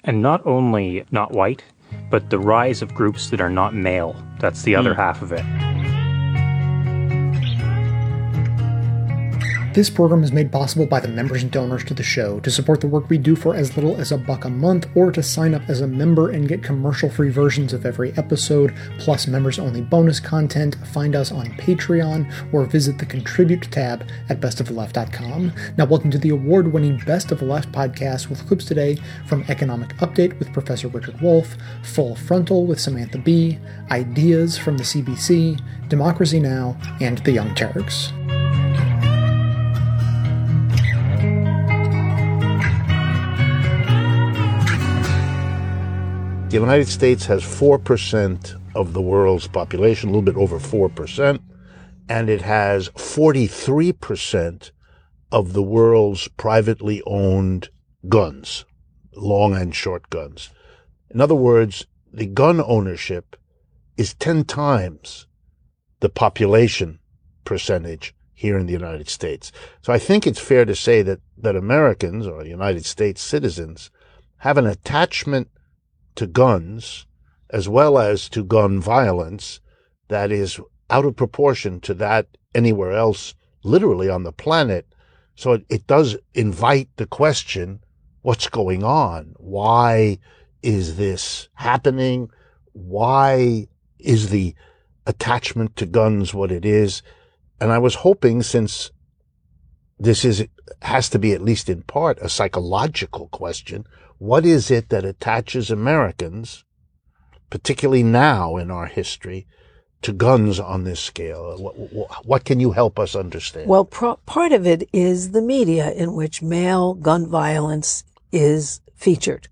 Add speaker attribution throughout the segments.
Speaker 1: And not only not white, but the rise of groups that are not male. That's the other half of it.
Speaker 2: This program is made possible by the members and donors to the show. To support the work we do for as little as $1 a month, or to sign up as a member and get commercial-free versions of every episode, plus members-only bonus content, find us on Patreon, or visit the Contribute tab at bestoftheleft.com. Now, welcome to the award-winning Best of the Left podcast with clips today from Economic Update with Professor Richard Wolff, Full Frontal with Samantha Bee, Ideas from the CBC, Democracy Now!, and The Young Turks.
Speaker 3: The United States has 4% of the world's population, a little bit over 4%, and it has 43% of the world's privately owned guns, long and short guns. In other words, the gun ownership is 10 times the population percentage here in the United States. So I think it's fair to say that Americans, or United States citizens, have an attachment to guns, as well as to gun violence, that is out of proportion to that anywhere else, literally on the planet. So it does invite the question, what's going on? Why is this happening? Why is the attachment to guns what it is? And I was hoping, since this has to be, at least in part, a psychological question, what is it that attaches Americans, particularly now in our history, to guns on this scale? What can you help us understand?
Speaker 4: Well, part of it is the media in which male gun violence is featured.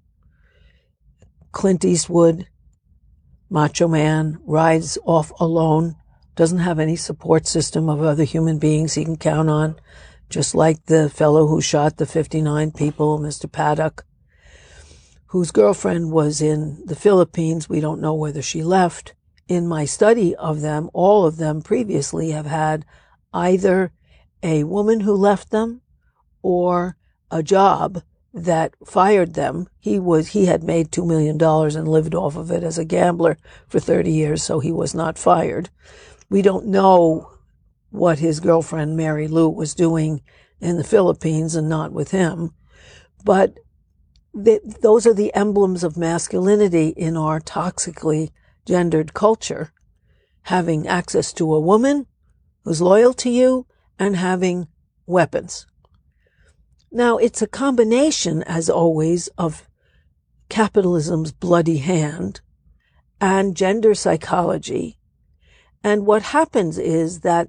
Speaker 4: Clint Eastwood, macho man, rides off alone, doesn't have any support system of other human beings he can count on, just like the fellow who shot the 59 people, Mr. Paddock, whose girlfriend was in the Philippines. We don't know whether she left. In my study of them, all of them previously have had either a woman who left them or a job that fired them. He had made $2 million and lived off of it as a gambler for 30 years, so he was not fired. We don't know what his girlfriend, Mary Lou, was doing in the Philippines and not with him. But those are the emblems of masculinity in our toxically gendered culture. Having access to a woman who's loyal to you and having weapons. Now, it's a combination, as always, of capitalism's bloody hand and gender psychology. And what happens is that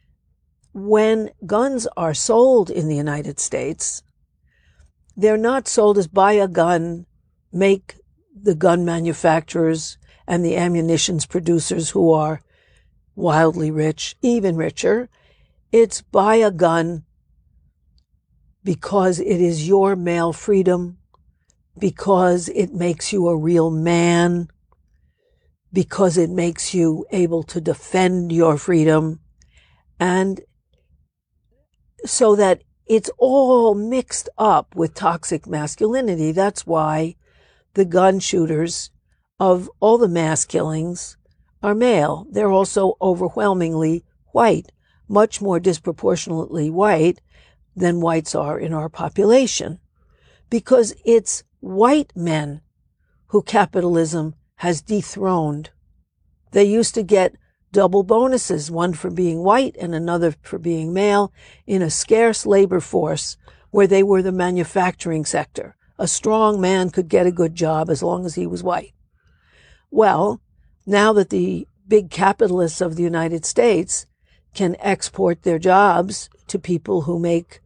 Speaker 4: when guns are sold in the United States, they're not sold as buy a gun, make the gun manufacturers and the ammunitions producers, who are wildly rich, even richer. It's buy a gun because it is your male freedom, because it makes you a real man, because it makes you able to defend your freedom. And so that it's all mixed up with toxic masculinity. That's why the gun shooters of all the mass killings are male. They're also overwhelmingly white, much more disproportionately white than whites are in our population, because it's white men who capitalism has dethroned. They used to get double bonuses, one for being white and another for being male, in a scarce labor force where they were the manufacturing sector. A strong man could get a good job as long as he was white. Well, now that the big capitalists of the United States can export their jobs to people who make,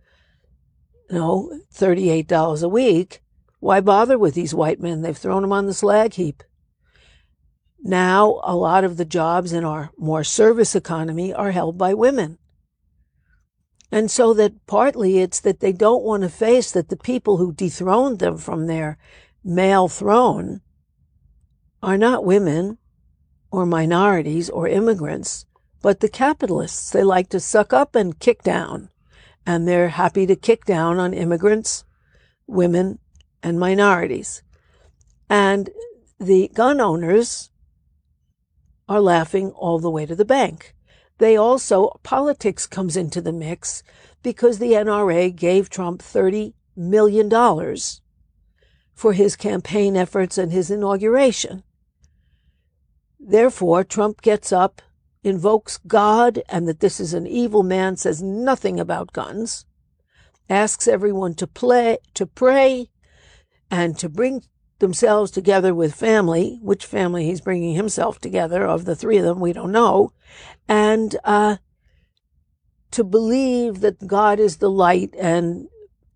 Speaker 4: $38 a week, why bother with these white men? They've thrown them on the slag heap. Now, a lot of the jobs in our more service economy are held by women. And so that partly it's that they don't want to face that the people who dethroned them from their male throne are not women or minorities or immigrants, but the capitalists. They like to suck up and kick down. And they're happy to kick down on immigrants, women, and minorities. And the gun owners are laughing all the way to the bank. They also, politics comes into the mix because the NRA gave Trump $30 million for his campaign efforts and his inauguration. Therefore, Trump gets up, invokes God and that this is an evil man, says nothing about guns, asks everyone to pray, and to bring themselves together with family, which family he's bringing himself together. Of the three of them, we don't know, and to believe that God is the light and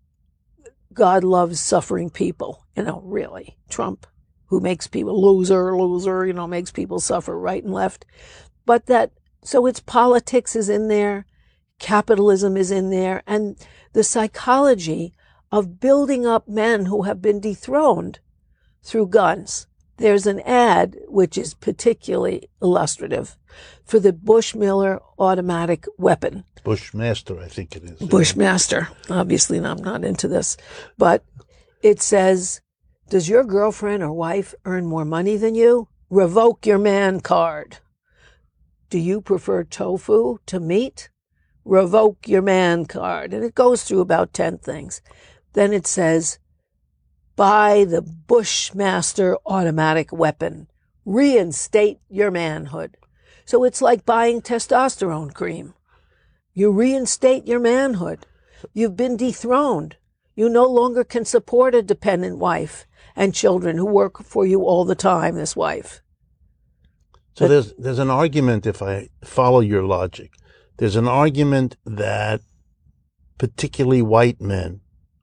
Speaker 4: God loves suffering people. Really, Trump, who makes people loser, makes people suffer right and left. But so its politics is in there, capitalism is in there, and the psychology of building up men who have been dethroned through guns. There's an ad, which is particularly illustrative, for the Bushmiller automatic weapon.
Speaker 3: Bushmaster, I think it is.
Speaker 4: Bushmaster. Obviously, I'm not into this. But it says, does your girlfriend or wife earn more money than you? Revoke your man card. Do you prefer tofu to meat? Revoke your man card. And it goes through about 10 things. Then it says, buy the Bushmaster automatic weapon. Reinstate your manhood. So it's like buying testosterone cream. You reinstate your manhood. You've been dethroned. You no longer can support a dependent wife and children who work for you all the time, this wife.
Speaker 3: So there's an argument, if I follow your logic, there's an argument that particularly white men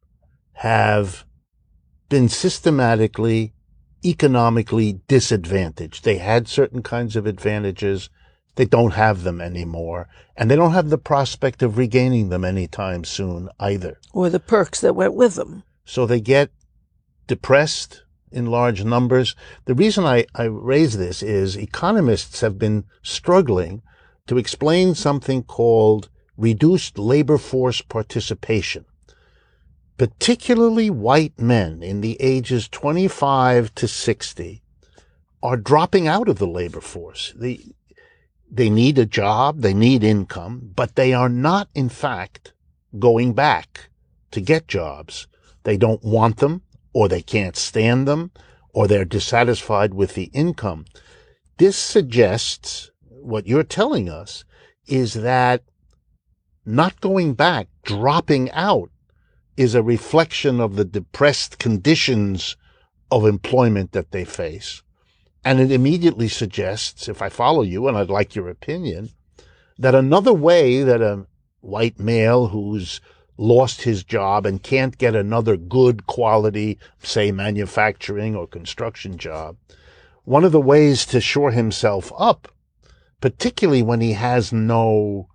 Speaker 3: have been systematically, economically disadvantaged. They had certain kinds of advantages. They don't have them anymore. And they don't have the prospect of regaining them anytime soon either.
Speaker 4: Or the perks that went with them.
Speaker 3: So they get depressed in large numbers. The reason I raise this is economists have been struggling to explain something called reduced labor force participation. Particularly white men in the ages 25 to 60 are dropping out of the labor force. They need a job, they need income, but they are not, in fact, going back to get jobs. They don't want them, or they can't stand them, or they're dissatisfied with the income. This suggests, what you're telling us, is that not going back, dropping out, is a reflection of the depressed conditions of employment that they face. And it immediately suggests, if I follow you, and I'd like your opinion, that another way that a white male who's lost his job and can't get another good quality, say, manufacturing or construction job, one of the ways to shore himself up, particularly when he has no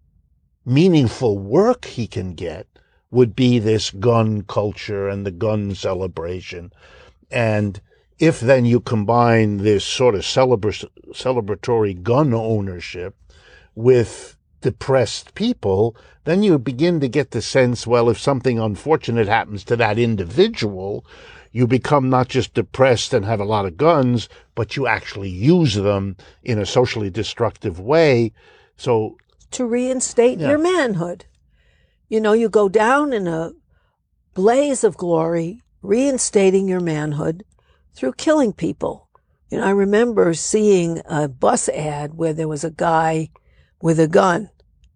Speaker 3: meaningful work he can get, would be this gun culture and the gun celebration. And if then you combine this sort of celebratory gun ownership with depressed people, then you begin to get the sense, well, if something unfortunate happens to that individual, you become not just depressed and have a lot of guns, but you actually use them in a socially destructive way. So
Speaker 4: to reinstate your manhood. You go down in a blaze of glory, reinstating your manhood through killing people. I remember seeing a bus ad where there was a guy with a gun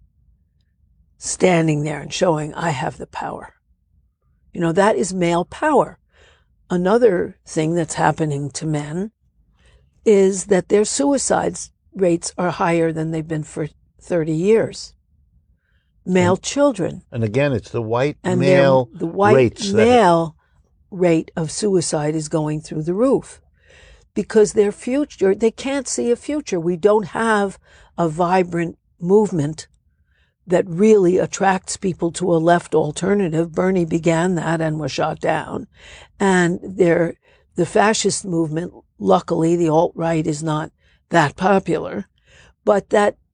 Speaker 4: standing there and showing, I have the power. That is male power. Another thing that's happening to men is that their suicide rates are higher than they've been for 30 years. Male children.
Speaker 3: And again, it's the white
Speaker 4: and
Speaker 3: male
Speaker 4: the white
Speaker 3: rates
Speaker 4: male rate of suicide is going through the roof because their future, they can't see a future. We don't have a vibrant movement that really attracts people to a left alternative. Bernie began that and was shot down. And the fascist movement, luckily the alt-right is not that popular, but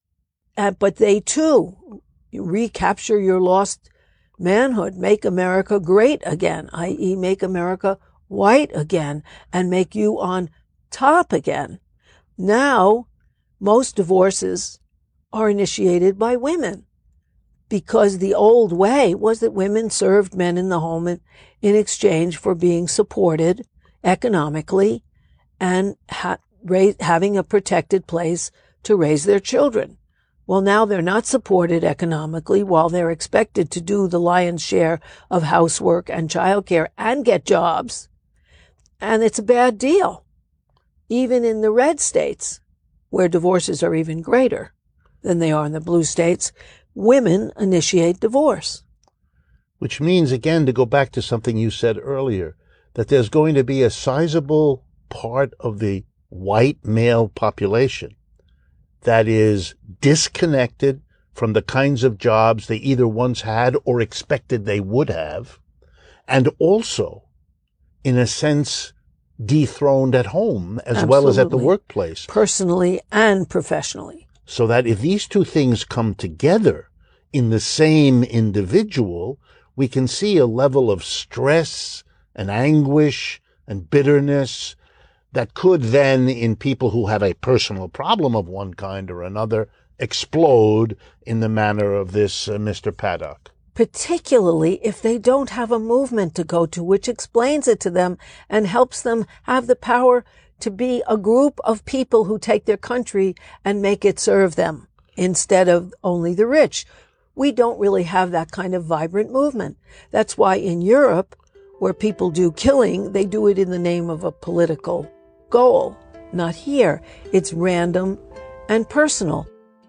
Speaker 4: they too recapture your lost manhood, make America great again, i.e. make America white again and make you on top again. Now, most divorces are initiated by women because the old way was that women served men in the home in exchange for being supported economically and having a protected place to raise their children. Well, now they're not supported economically while they're expected to do the lion's share of housework and childcare and get jobs. And it's a bad deal. Even in the red states, where divorces are even greater than they are in the blue states, women initiate divorce.
Speaker 3: Which means, again, to go back to something you said earlier, that there's going to be a sizable part of the white male population that is disconnected from the kinds of jobs they either once had or expected they would have, and also, in a sense, dethroned at home as well as at the workplace.
Speaker 4: Personally and professionally.
Speaker 3: So that if these two things come together in the same individual, we can see a level of stress and anguish and bitterness that could then, in people who have a personal problem of one kind or another, explode in the manner of this Mr. Paddock.
Speaker 4: Particularly if they don't have a movement to go to, which explains it to them and helps them have the power to be a group of people who take their country and make it serve them instead of only the rich. We don't really have that kind of vibrant movement. That's why in Europe, where people do killing, they do it in the name of a political goal. Not here. It's random and personal.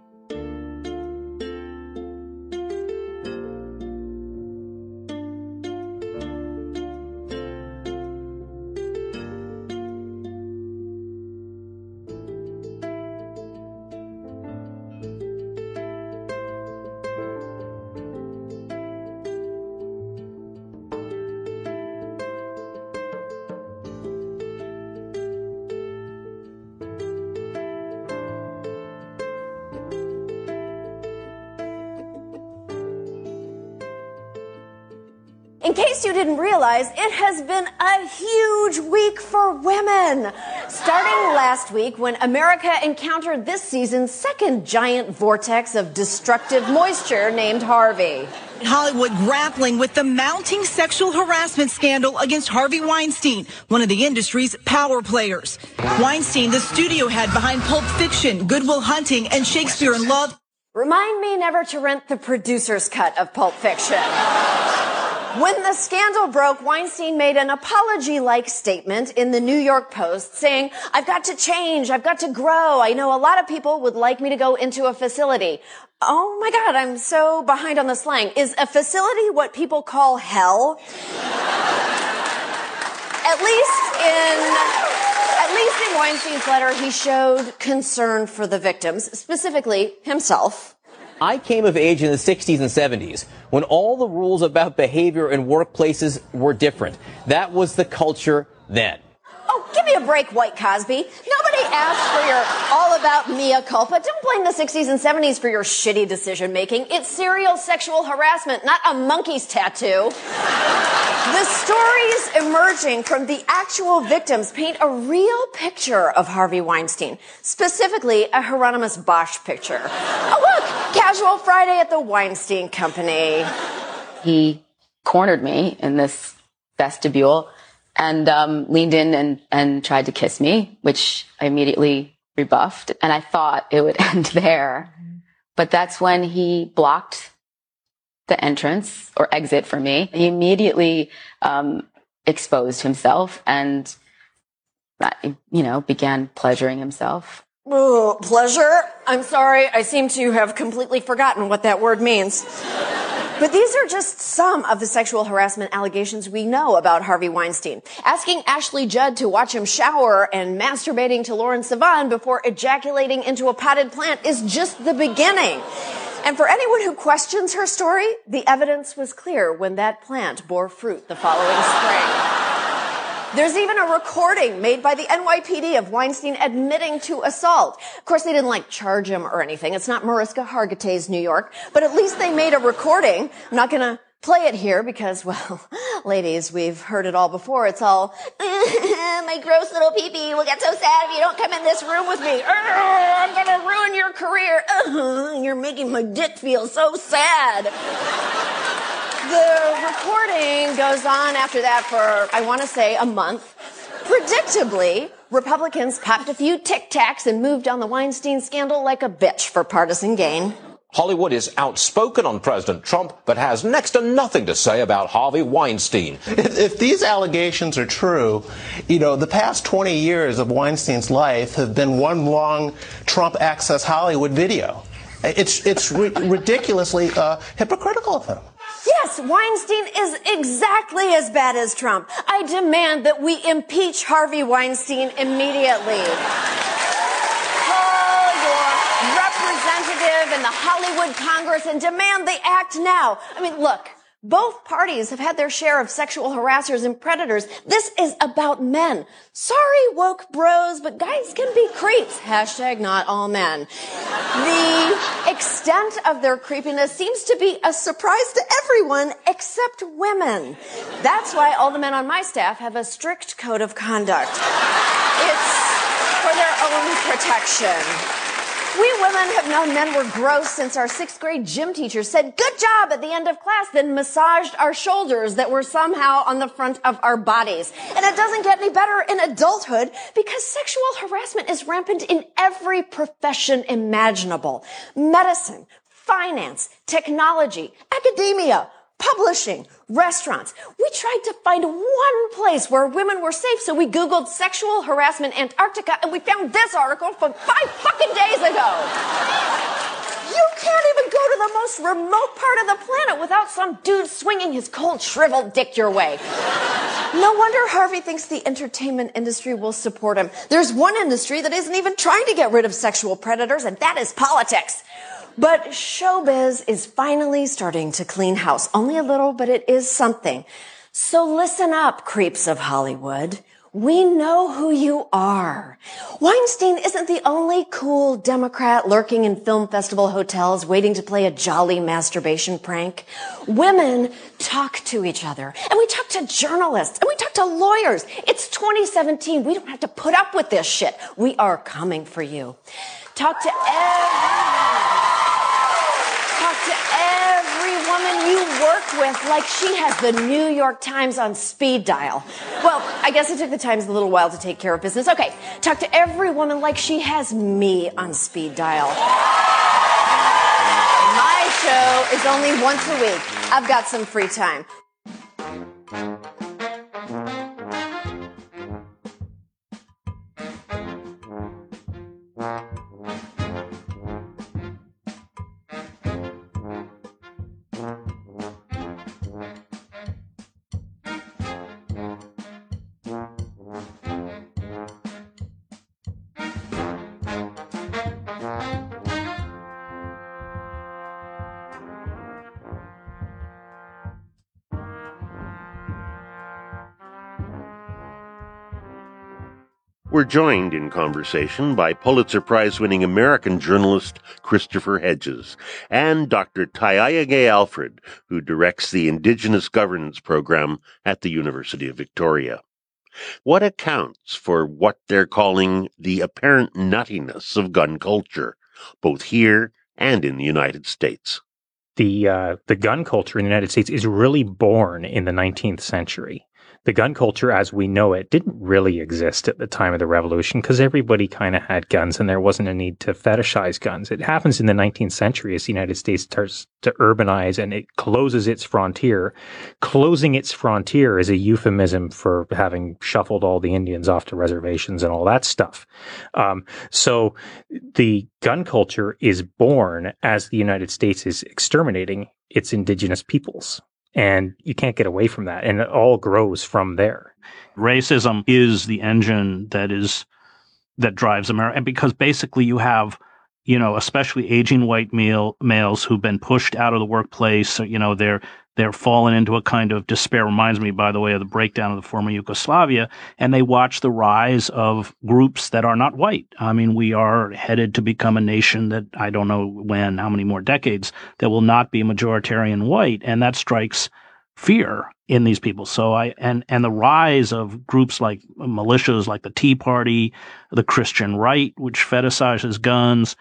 Speaker 5: In case you didn't realize, it has been a huge week for women. Starting last week when America encountered this season's second giant vortex of destructive moisture named Harvey.
Speaker 6: Hollywood grappling with the mounting sexual harassment scandal against Harvey Weinstein, one of the industry's power players. Weinstein, the studio head behind Pulp Fiction, Good Will Hunting, and Shakespeare in Love.
Speaker 5: Remind me never to rent the producer's cut of Pulp Fiction. When the scandal broke, Weinstein made an apology-like statement in the New York Post saying, "I've got to change, I've got to grow. I know a lot of people would like me to go into a facility." Oh my God, I'm so behind on the slang. Is a facility what people call hell? At least in Weinstein's letter, he showed concern for the victims, specifically himself.
Speaker 7: I came of age in the 60s and 70s when all the rules about behavior in workplaces were different. That was the culture then.
Speaker 5: Oh, give me a break, White Cosby. Nobody asked for your all-about mea culpa. Don't blame the 60s and 70s for your shitty decision-making. It's serial sexual harassment, not a monkey's tattoo. The stories emerging from the actual victims paint a real picture of Harvey Weinstein, specifically a Hieronymus Bosch picture. Oh, look, casual Friday at the Weinstein Company.
Speaker 8: He cornered me in this vestibule and leaned in and tried to kiss me, which I immediately rebuffed. And I thought it would end there. But that's when he blocked the entrance or exit for me. He immediately exposed himself and, began pleasuring himself.
Speaker 5: Oh, pleasure? I'm sorry, I seem to have completely forgotten what that word means. But these are just some of the sexual harassment allegations we know about Harvey Weinstein. Asking Ashley Judd to watch him shower and masturbating to Lauren Sivan before ejaculating into a potted plant is just the beginning. And for anyone who questions her story, the evidence was clear when that plant bore fruit the following spring. There's even a recording made by the NYPD of Weinstein admitting to assault. Of course, they didn't charge him or anything. It's not Mariska Hargitay's New York, but at least they made a recording. I'm not going to play it here because, well, ladies, we've heard it all before. It's all, my gross little pee-pee will get so sad if you don't come in this room with me. I'm gonna ruin your career. You're making my dick feel so sad. The recording goes on after that for, I want to say, a month. Predictably, Republicans popped a few Tic Tacs and moved on the Weinstein scandal like a bitch for partisan gain.
Speaker 9: Hollywood is outspoken on President Trump, but has next to nothing to say about Harvey Weinstein.
Speaker 10: If these allegations are true, the past 20 years of Weinstein's life have been one long Trump Access Hollywood video. It's ridiculously hypocritical of him.
Speaker 5: Yes, Weinstein is exactly as bad as Trump. I demand that we impeach Harvey Weinstein immediately. Call your representative in the Hollywood Congress and demand they act now. I mean, look, both parties have had their share of sexual harassers and predators. This is about men. Sorry, woke bros, but guys can be creeps. Hashtag not all men. The extent of their creepiness seems to be a surprise to everyone except women. That's why all the men on my staff have a strict code of conduct. It's for their own protection. We women have known men were gross since our 6th grade gym teacher said, "Good job" at the end of class, then massaged our shoulders that were somehow on the front of our bodies. And it doesn't get any better in adulthood because sexual harassment is rampant in every profession imaginable. Medicine, finance, technology, academia, publishing, restaurants. We tried to find one place where women were safe, so we Googled sexual harassment Antarctica, and we found this article from 5 fucking days ago. You can't even go to the most remote part of the planet without some dude swinging his cold, shriveled dick your way. No wonder Harvey thinks the entertainment industry will support him. There's one industry that isn't even trying to get rid of sexual predators, and that is politics. But showbiz is finally starting to clean house. Only a little, but it is something. So listen up, creeps of Hollywood. We know who you are. Weinstein isn't the only cool Democrat lurking in film festival hotels waiting to play a jolly masturbation prank. Women talk to each other, and we talk to journalists, and we talk to lawyers. It's 2017. We don't have to put up with this shit. We are coming for you. Talk to every woman you work with like she has the New York Times on speed dial. Well, I guess it took the Times a little while to take care of business. Okay, talk to every woman like she has me on speed dial. My show is only once a week. I've got some free time.
Speaker 11: We're joined in conversation by Pulitzer Prize-winning American journalist Christopher Hedges and Dr. Taiaiake Alfred, who directs the Indigenous Governance Program at the University of Victoria. What accounts for what they're calling the apparent nuttiness of gun culture, both here and in the United States?
Speaker 1: The gun culture in the United States is really born in the 19th century. The gun culture as we know it didn't really exist at the time of the Revolution because everybody kind of had guns and there wasn't a need to fetishize guns. It happens in the 19th century as the United States starts to urbanize and it closes its frontier. Closing its frontier is a euphemism for having shuffled all the Indians off to reservations and all that stuff. So the gun culture is born as the United States is exterminating its indigenous peoples. And you can't get away from that. And it all grows from there.
Speaker 12: Racism is the engine that drives America. And because basically you have, especially aging white males who've been pushed out of the workplace. They're They're fallen into a kind of despair. Reminds me, by the way, of the breakdown of the former Yugoslavia. And they watch the rise of groups that are not white. I mean, we are headed to become a nation that I don't know when, how many more decades, that will not be majoritarian white. And that strikes fear in these people. So and the rise of groups like militias like the Tea Party, the Christian right, which fetishizes guns,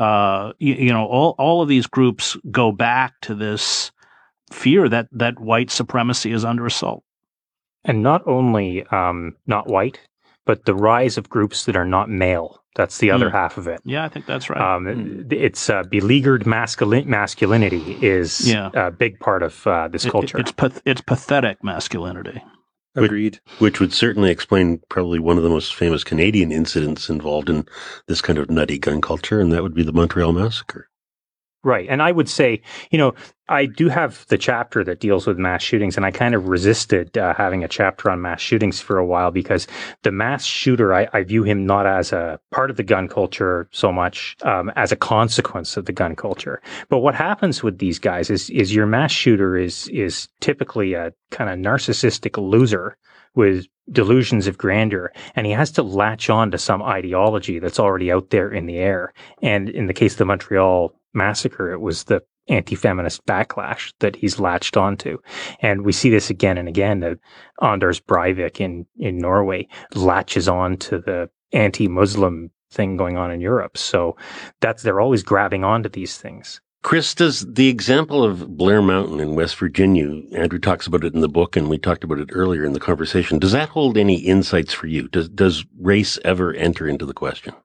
Speaker 12: all of these groups go back to this fear that white supremacy is under assault.
Speaker 1: And not only not white, but the rise of groups that are not male. That's the other half of it.
Speaker 12: Yeah, I think that's right.
Speaker 1: It's beleaguered masculinity is a big part of this culture.
Speaker 12: It's pathetic masculinity.
Speaker 13: Agreed.
Speaker 11: Which would certainly explain probably one of the most famous Canadian incidents involved in this kind of nutty gun culture, and that would be the Montreal Massacre.
Speaker 1: Right. And I would say, I do have the chapter that deals with mass shootings, and I kind of resisted having a chapter on mass shootings for a while because the mass shooter, I view him not as a part of the gun culture so much as a consequence of the gun culture. But what happens with these guys is your mass shooter is typically a kind of narcissistic loser with delusions of grandeur, and he has to latch on to some ideology that's already out there in the air. And in the case of the Montreal Massacre, it was the anti-feminist backlash that he's latched onto. And we see this again and again, that Anders Breivik in Norway latches on to the anti-Muslim thing going on in Europe. So they're always grabbing onto these things.
Speaker 11: Chris, does the example of Blair Mountain in West Virginia, Andrew talks about it in the book, and we talked about it earlier in the conversation, does that hold any insights for you? Does race ever enter into the question?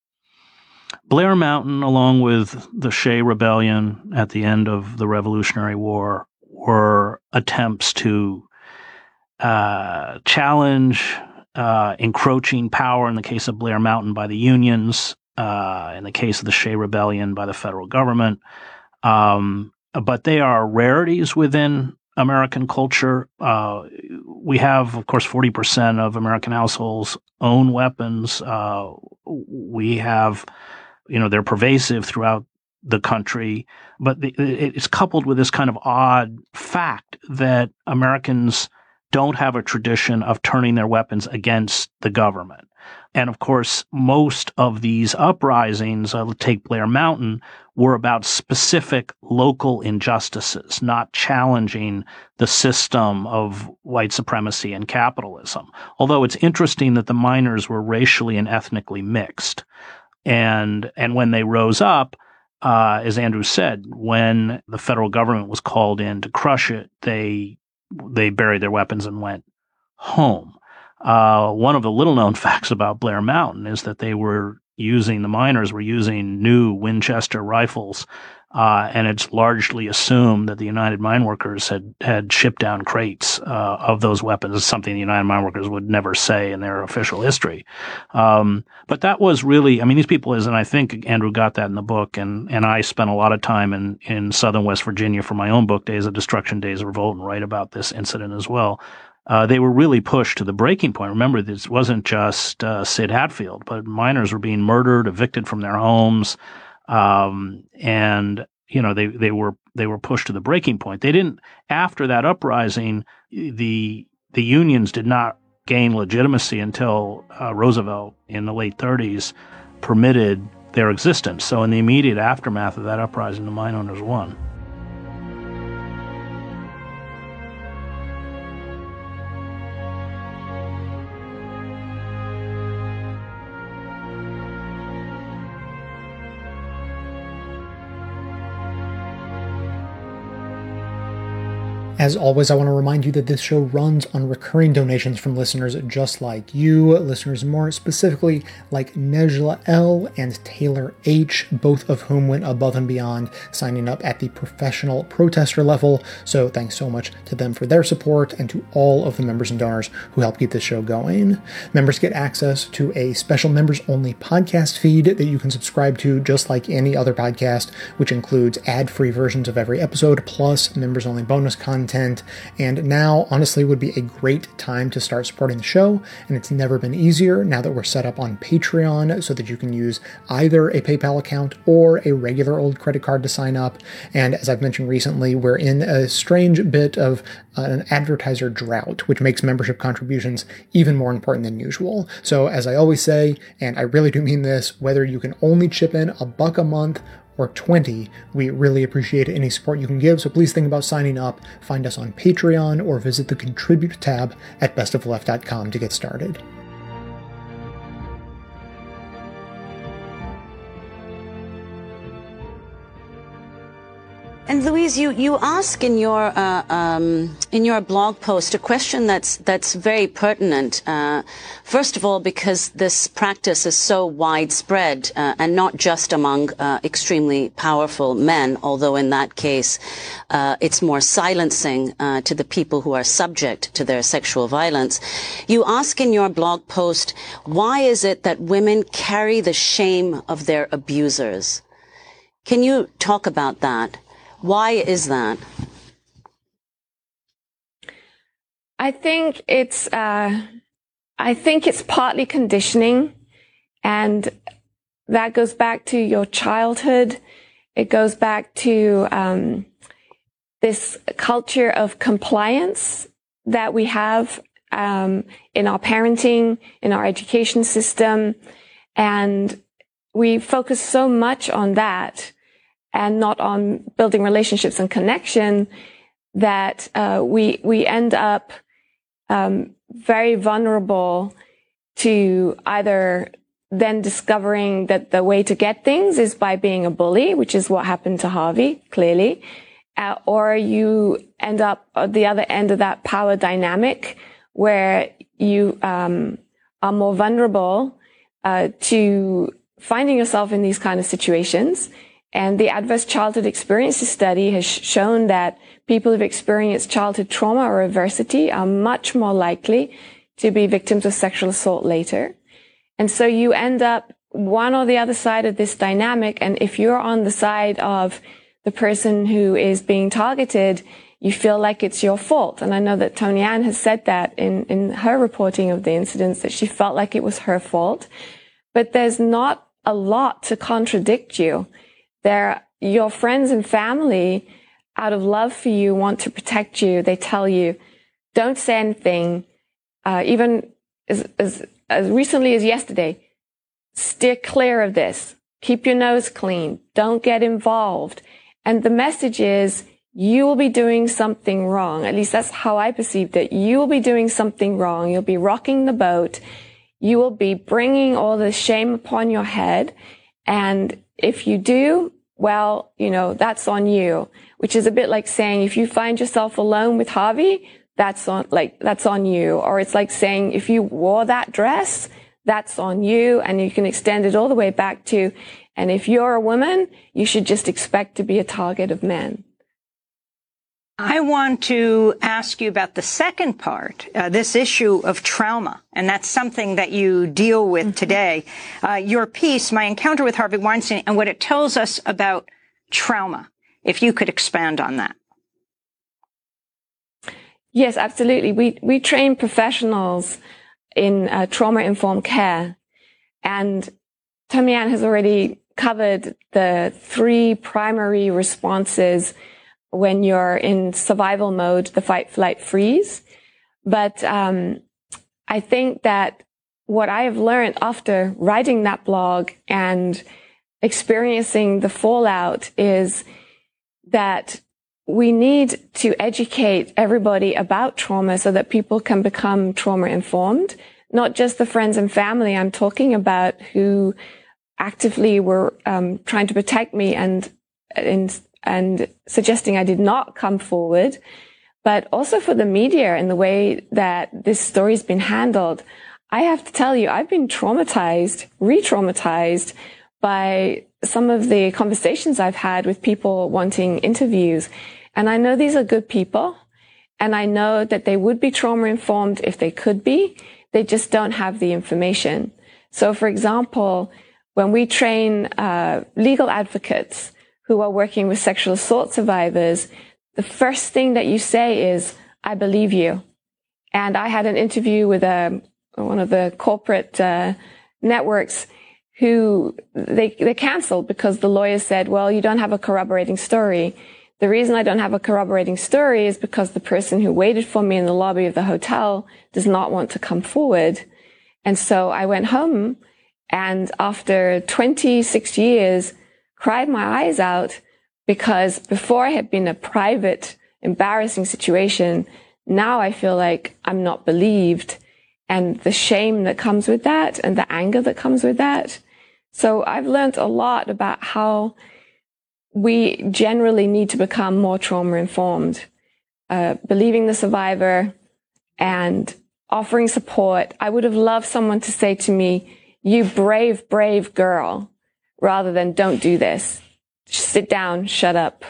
Speaker 12: Blair Mountain, along with the Shea Rebellion at the end of the Revolutionary War, were attempts to challenge encroaching power, in the case of Blair Mountain, by the unions, in the case of the Shea Rebellion by the federal government. But they are rarities within American culture. We have, of course, 40% of American households own weapons. We have, they're pervasive throughout the country, but it's coupled with this kind of odd fact that Americans don't have a tradition of turning their weapons against the government. And of course, most of these uprisings, take Blair Mountain, were about specific local injustices, not challenging the system of white supremacy and capitalism. Although it's interesting that the miners were racially and ethnically mixed. And when they rose up, as Andrew said, when the federal government was called in to crush it, they buried their weapons and went home. One of the little-known facts about Blair Mountain is that the miners were using new Winchester rifles, and it's largely assumed that the United Mine Workers had shipped down crates of those weapons. It's something the United Mine Workers would never say in their official history. But that was really, these people, and I think Andrew got that in the book, and I spent a lot of time in southern West Virginia for my own book, Days of Destruction, Days of Revolt, and write about this incident as well. They were really pushed to the breaking point. Remember, this wasn't just Sid Hatfield, but miners were being murdered, evicted from their homes, and they were pushed to the breaking point. They didn't. After that uprising, the unions did not gain legitimacy until Roosevelt in the late 30s permitted their existence. So in the immediate aftermath of that uprising, the mine owners won.
Speaker 2: As always, I want to remind you that this show runs on recurring donations from listeners just like you, listeners more specifically like Nejla L. and Taylor H., both of whom went above and beyond signing up at the professional protester level. So thanks so much to them for their support and to all of the members and donors who help keep this show going. Members get access to a special members-only podcast feed that you can subscribe to just like any other podcast, which includes ad-free versions of every episode, plus members-only bonus content content, and now honestly would be a great time to start supporting the show, and it's never been easier now that we're set up on Patreon so that you can use either a PayPal account or a regular old credit card to sign up. And as I've mentioned recently, we're in a strange bit of an advertiser drought, which makes membership contributions even more important than usual. So as I always say, and I really do mean this, whether you can only chip in $1 a month or 20, we really appreciate any support you can give, so please think about signing up. Find us on Patreon or visit the Contribute tab at bestofleft.com to get started.
Speaker 13: And Louise, you ask in your blog post a question that's very pertinent. First of all, because this practice is so widespread, and not just among extremely powerful men, although in that case it's more silencing to the people who are subject to their sexual violence. You ask in your blog post, why is it that women carry the shame of their abusers? Can you talk about that? Why is that?
Speaker 14: I think it's partly conditioning, and that goes back to your childhood. It goes back to this culture of compliance that we have in our parenting, in our education system, and we focus so much on that and not on building relationships and connection, that we end up very vulnerable to either then discovering that the way to get things is by being a bully, which is what happened to Harvey, clearly, or you end up at the other end of that power dynamic where you are more vulnerable to finding yourself in these kind of situations. And the Adverse Childhood Experiences Study has shown that people who've experienced childhood trauma or adversity are much more likely to be victims of sexual assault later. And so you end up one or the other side of this dynamic. And if you're on the side of the person who is being targeted, you feel like it's your fault. And I know that Tony Ann has said that in her reporting of the incidents, that she felt like it was her fault. But there's not a lot to contradict you. Your friends and family, out of love for you, want to protect you. They tell you, don't say anything. Even as recently as yesterday, steer clear of this. Keep your nose clean. Don't get involved. And the message is, you will be doing something wrong. At least that's how I perceived it. You will be doing something wrong. You'll be rocking the boat. You will be bringing all the shame upon your head. And if you do, well, that's on you, which is a bit like saying, if you find yourself alone with Harvey, that's on you. Or it's like saying, if you wore that dress, that's on you. And you can extend it all the way back to, and if you're a woman, you should just expect to be a target of men.
Speaker 15: I want to ask you about the second part, this issue of trauma, and that's something that you deal with today. Your piece, My Encounter with Harvey Weinstein, and what it tells us about trauma, if you could expand on that.
Speaker 14: Yes, absolutely. We train professionals in trauma-informed care, and Tony Ann has already covered the 3 primary responses when you're in survival mode, the fight, flight, freeze. But I think that what I have learned after writing that blog and experiencing the fallout is that we need to educate everybody about trauma so that people can become trauma informed, not just the friends and family I'm talking about who actively were trying to protect me and suggesting I did not come forward, but also for the media and the way that this story's been handled. I have to tell you, I've been traumatized, re-traumatized by some of the conversations I've had with people wanting interviews. And I know these are good people, and I know that they would be trauma-informed if they could be. They just don't have the information. So, for example, when we train legal advocates who are working with sexual assault survivors, the first thing that you say is, I believe you. And I had an interview with one of the corporate networks who they canceled because the lawyer said, well, you don't have a corroborating story. The reason I don't have a corroborating story is because the person who waited for me in the lobby of the hotel does not want to come forward. And so I went home and after 26 years, cried my eyes out because before I had been a private, embarrassing situation, now I feel like I'm not believed and the shame that comes with that and the anger that comes with that. So I've learned a lot about how we generally need to become more trauma-informed, believing the survivor and offering support. I would have loved someone to say to me, you brave, brave girl, rather than don't do this. Just sit down, shut up.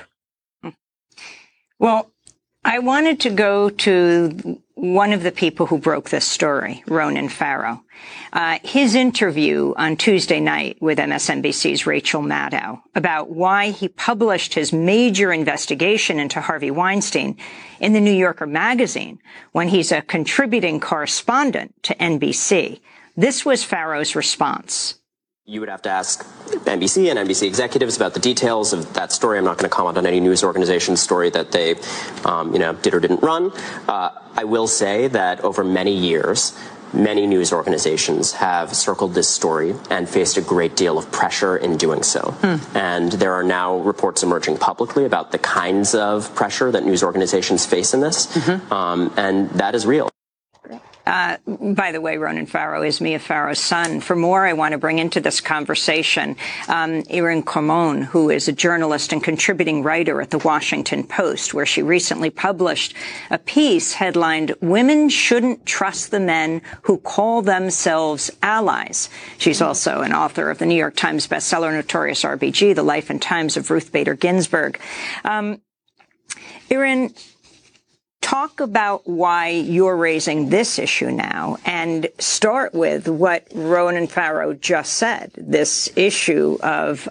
Speaker 15: Well, I wanted to go to one of the people who broke this story, Ronan Farrow. His interview on Tuesday night with MSNBC's Rachel Maddow about why he published his major investigation into Harvey Weinstein in the New Yorker magazine when he's a contributing correspondent to NBC. This was Farrow's response.
Speaker 16: You would have to ask NBC and NBC executives about the details of that story. I'm not going to comment on any news organization's story that they, did or didn't run. I will say that over many years, many news organizations have circled this story and faced a great deal of pressure in doing so. And there are now reports emerging publicly about the kinds of pressure that news organizations face in this, and that is real.
Speaker 15: By the way, Ronan Farrow is Mia Farrow's son. For more, I want to bring into this conversation Irin Carmon, who is a journalist and contributing writer at The Washington Post, where she recently published a piece headlined, Women Shouldn't Trust the Men Who Call Themselves Allies. She's also an author of the New York Times bestseller Notorious RBG, The Life and Times of Ruth Bader Ginsburg. Irin, talk about why you're raising this issue now and start with what Ronan Farrow just said, this issue of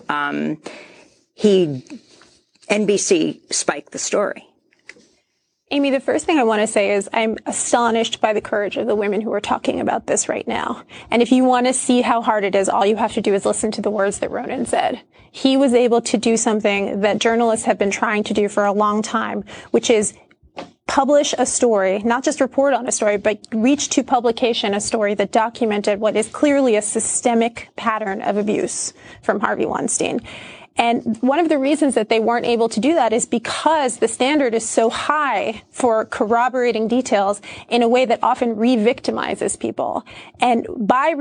Speaker 15: NBC spiked the story.
Speaker 17: Amy, the first thing I want to say is I'm astonished by the courage of the women who are talking about this right now. And if you want to see how hard it is, all you have to do is listen to the words that Ronan said. He was able to do something that journalists have been trying to do for a long time, which is publish a story, not just report on a story, but reach to publication a story that documented what is clearly a systemic pattern of abuse from Harvey Weinstein. And one of the reasons that they weren't able to do that is because the standard is so high for corroborating details in a way that often re-victimizes people. And by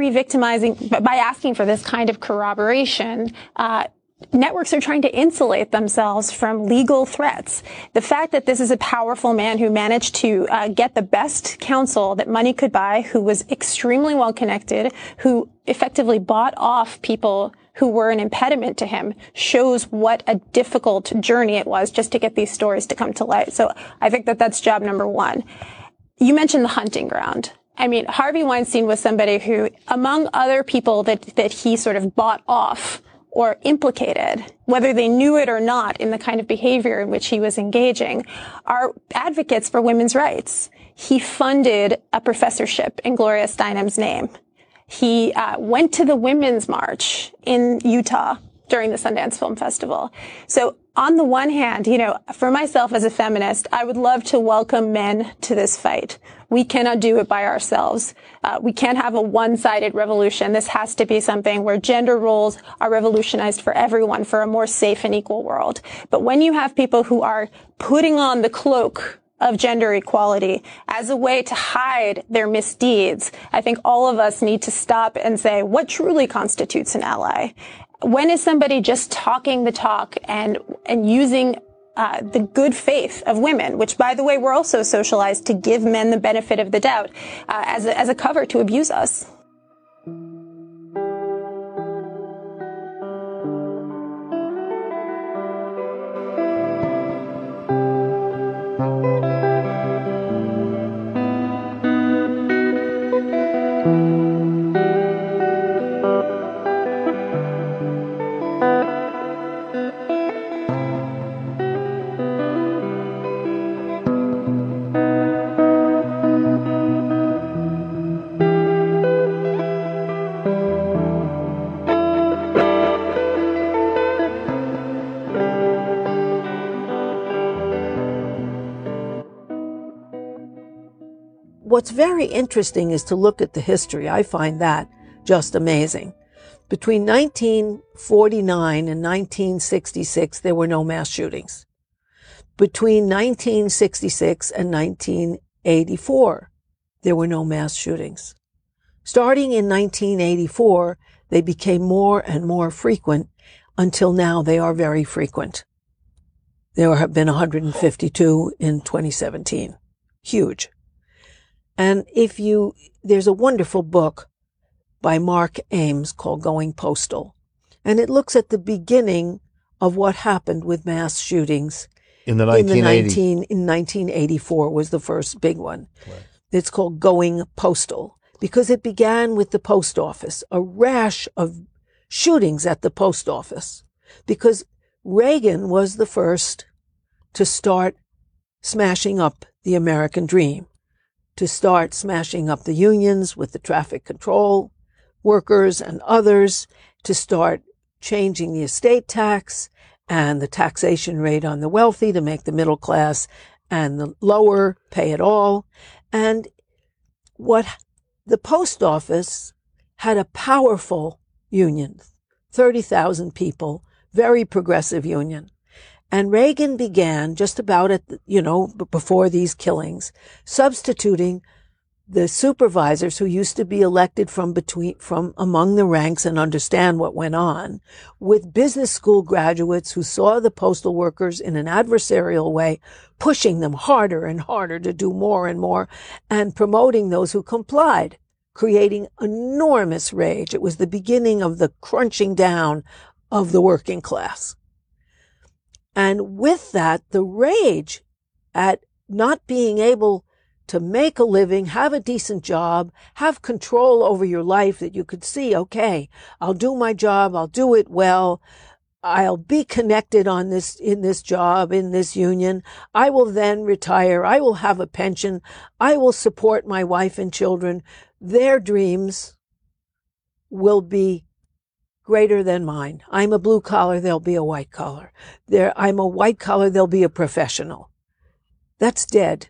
Speaker 17: asking for this kind of corroboration, networks are trying to insulate themselves from legal threats. The fact that this is a powerful man who managed to get the best counsel that money could buy, who was extremely well connected, who effectively bought off people who were an impediment to him, shows what a difficult journey it was just to get these stories to come to light. So I think that that's job number one. You mentioned the hunting ground. I mean, Harvey Weinstein was somebody who, among other people that he sort of bought off or implicated, whether they knew it or not, in the kind of behavior in which he was engaging, are advocates for women's rights. He funded a professorship in Gloria Steinem's name. He went to the Women's March in Utah during the Sundance Film Festival. So on the one hand, for myself as a feminist, I would love to welcome men to this fight. We cannot do it by ourselves. We can't have a one-sided revolution. This has to be something where gender roles are revolutionized for everyone, for a more safe and equal world. But when you have people who are putting on the cloak of gender equality as a way to hide their misdeeds, I think all of us need to stop and say, what truly constitutes an ally? When is somebody just talking the talk and using the good faith of women, which, by the way, we're also socialized to give men the benefit of the doubt, as a cover to abuse us?
Speaker 4: what's very interesting is to look at the history. I find that just amazing. Between 1949 and 1966, there were no mass shootings. Between 1966 and 1984, there were no mass shootings. Starting in 1984, they became more and more frequent until now they are very frequent. There have been 152 in 2017. Huge. And there's a wonderful book by Mark Ames called Going Postal. And it looks at the beginning of what happened with mass shootings
Speaker 3: in the 1980s.
Speaker 4: In 1984 was the first big one. Right. It's called Going Postal because it began with the post office, a rash of shootings at the post office, because Reagan was the first to start smashing up the American dream, to start smashing up the unions with the traffic control workers and others, to start changing the estate tax and the taxation rate on the wealthy to make the middle class and the lower pay it all. And what the post office had a powerful union, 30,000 people, very progressive union. And Reagan began just about before these killings, substituting the supervisors who used to be elected from among the ranks and understand what went on, with business school graduates who saw the postal workers in an adversarial way, pushing them harder and harder to do more and more, and promoting those who complied, creating enormous rage. It was the beginning of the crunching down of the working class. And with that, the rage at not being able to make a living, have a decent job, have control over your life, that you could see, okay, I'll do my job, I'll do it well, I'll be connected in this job, in this union, I will then retire, I will have a pension, I will support my wife and children, their dreams will be greater than mine. I'm a blue collar, they'll be a white collar. I'm a white collar, they'll be a professional. That's dead.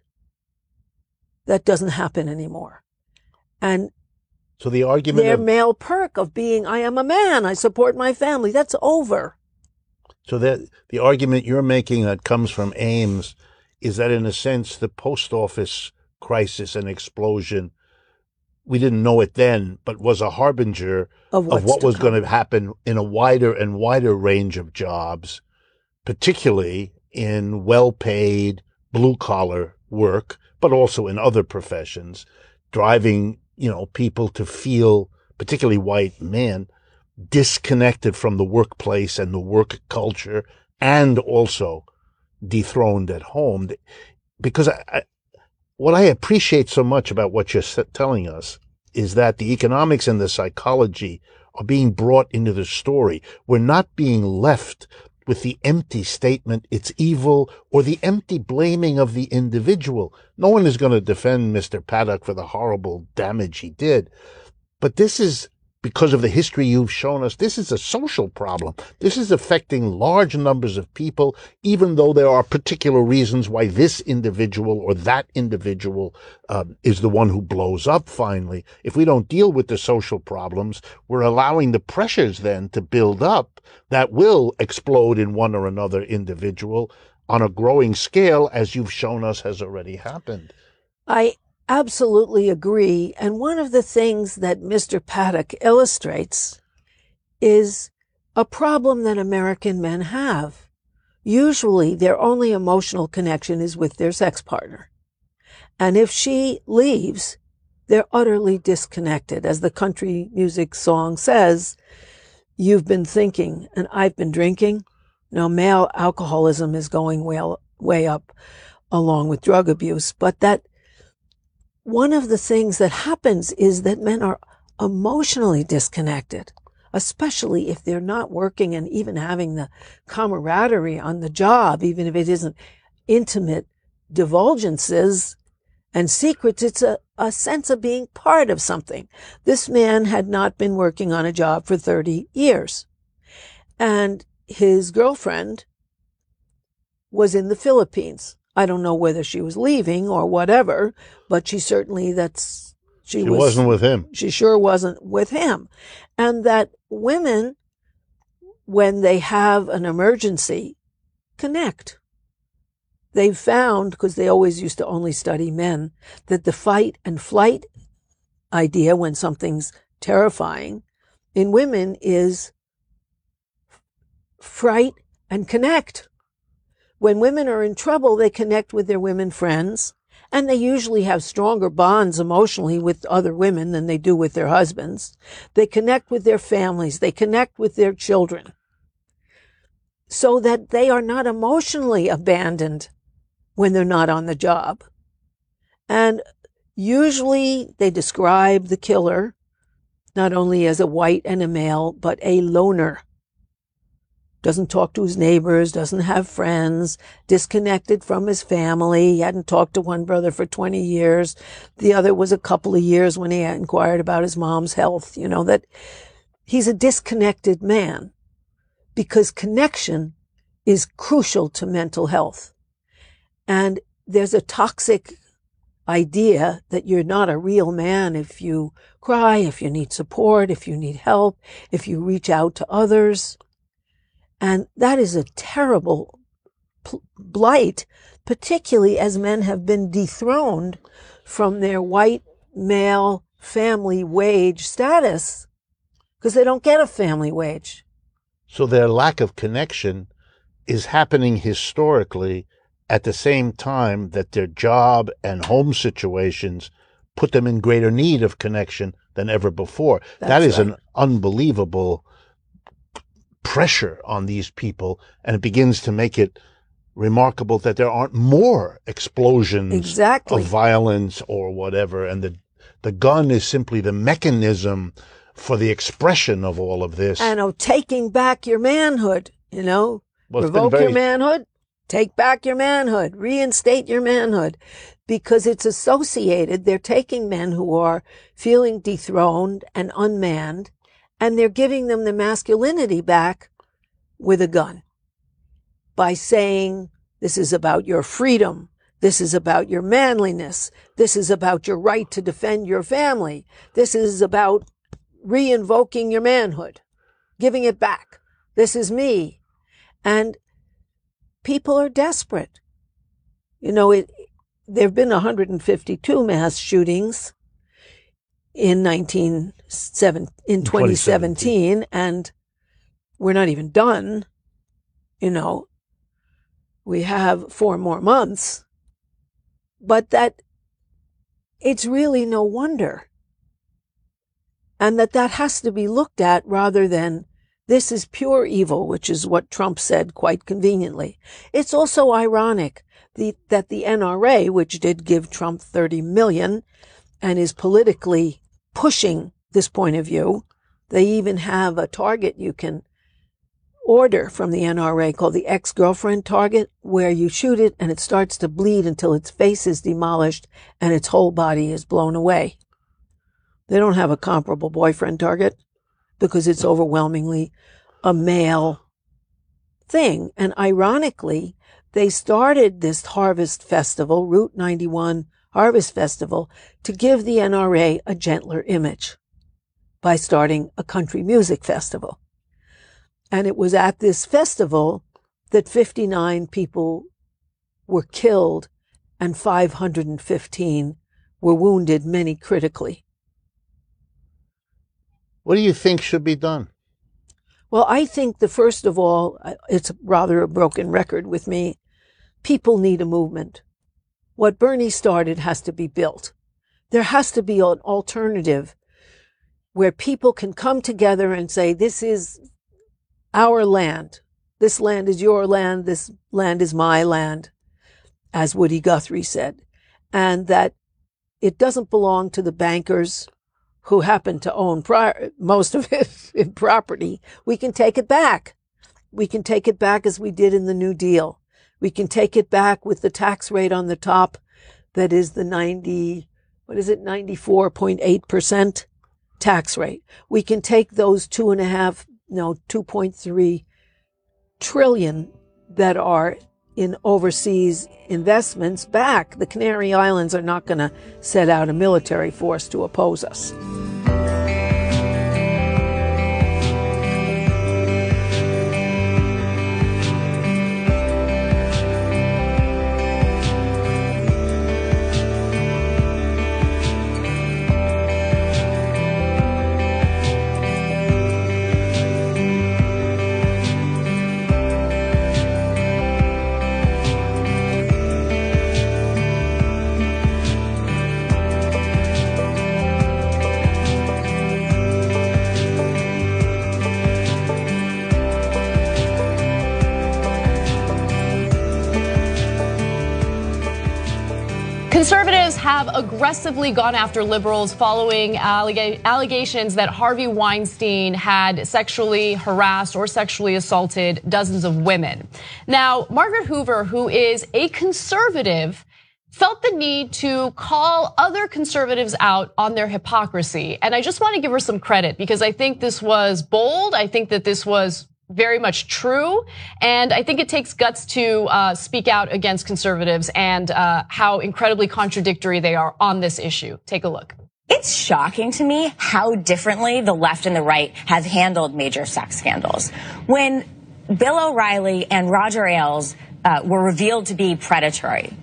Speaker 4: That doesn't happen anymore. And
Speaker 3: so the argument
Speaker 4: their male perk of being, I am a man, I support my family, that's over.
Speaker 3: So that the argument you're making that comes from Ames is that in a sense the post office crisis and explosion, we didn't know it then, but was a harbinger of what was going to happen in a wider and wider range of jobs, particularly in well-paid blue-collar work, but also in other professions, driving, people to feel, particularly white men, disconnected from the workplace and the work culture, and also dethroned at home. Because what I appreciate so much about what you're telling us is that the economics and the psychology are being brought into the story. We're not being left with the empty statement, it's evil, or the empty blaming of the individual. No one is going to defend Mr. Paddock for the horrible damage he did. But this is, because of the history you've shown us, this is a social problem. This is affecting large numbers of people, even though there are particular reasons why this individual or that individual is the one who blows up finally. If we don't deal with the social problems, we're allowing the pressures then to build up that will explode in one or another individual on a growing scale, as you've shown us has already happened.
Speaker 4: I absolutely agree. And one of the things that Mr. Paddock illustrates is a problem that American men have. Usually their only emotional connection is with their sex partner. And if she leaves, they're utterly disconnected. As the country music song says, you've been thinking and I've been drinking. Now, male alcoholism is going way up along with drug abuse, but that one of the things that happens is that men are emotionally disconnected, especially if they're not working and even having the camaraderie on the job, even if it isn't intimate divulgences and secrets. It's a sense of being part of something. This man had not been working on a job for 30 years. And his girlfriend was in the Philippines I don't know whether she was leaving or whatever, but she certainly, she
Speaker 3: wasn't with him.
Speaker 4: She sure wasn't with him. And that women, when they have an emergency, connect. They've found, because they always used to only study men, that the fight and flight idea when something's terrifying in women is fright and connect. When women are in trouble, they connect with their women friends, and they usually have stronger bonds emotionally with other women than they do with their husbands. They connect with their families. They connect with their children so that they are not emotionally abandoned when they're not on the job. And usually they describe the killer not only as a white and a male, but a loner. Doesn't talk to his neighbors, doesn't have friends, disconnected from his family. He hadn't talked to one brother for 20 years. The other was a couple of years when he had inquired about his mom's health. You know, that he's a disconnected man because connection is crucial to mental health. And there's a toxic idea that you're not a real man if you cry, if you need support, if you need help, if you reach out to others. And that is a terrible blight, particularly as men have been dethroned from their white male family wage status because they don't get a family wage.
Speaker 3: So their lack of connection is happening historically at the same time that their job and home situations put them in greater need of connection than ever before. That is right. An unbelievable pressure on these people, and it begins to make it remarkable that there aren't more explosions of violence or whatever, and the gun is simply the mechanism for the expression of all of this.
Speaker 4: And taking back your manhood, revoke your manhood, take back your manhood, reinstate your manhood, because it's associated. They're taking men who are feeling dethroned and unmanned, and they're giving them the masculinity back with a gun by saying, this is about your freedom. This is about your manliness. This is about your right to defend your family. This is about reinvoking your manhood, giving it back. This is me. And people are desperate. There have been 152 mass shootings in 2017, and we're not even done. We have 4 more months, but that it's really no wonder. And that has to be looked at rather than this is pure evil, which is what Trump said quite conveniently. It's also ironic that the NRA, which did give Trump $30 million and is politically pushing this point of view, they even have a target you can order from the NRA called the ex-girlfriend target, where you shoot it and it starts to bleed until its face is demolished and its whole body is blown away. They don't have a comparable boyfriend target because it's overwhelmingly a male thing. And ironically, they started this harvest festival, Route 91 Harvest Festival, to give the NRA a gentler image by starting a country music festival. And it was at this festival that 59 people were killed and 515 were wounded, many critically.
Speaker 3: What do you think should be done?
Speaker 4: Well, I think first of all, it's rather a broken record with me. People need a movement. What Bernie started has to be built. There has to be an alternative where people can come together and say, this is our land. This land is your land. This land is my land, as Woody Guthrie said. And that it doesn't belong to the bankers who happen to own most of it in property. We can take it back. We can take it back as we did in the New Deal. We can take it back with the tax rate on the top that is the 94.8% tax rate. We can take those 2.3 trillion that are in overseas investments back. The Canary Islands are not going to set out a military force to oppose us.
Speaker 18: Conservatives have aggressively gone after liberals following allegations that Harvey Weinstein had sexually harassed or sexually assaulted dozens of women. Now, Margaret Hoover, who is a conservative, felt the need to call other conservatives out on their hypocrisy. And I just want to give her some credit because I think this was bold. I think that this was very much true. And I think it takes guts to speak out against conservatives and how incredibly contradictory they are on this issue. Take a look.
Speaker 19: It's shocking to me how differently the left and the right have handled major sex scandals. When Bill O'Reilly and Roger Ailes were revealed to be predatory,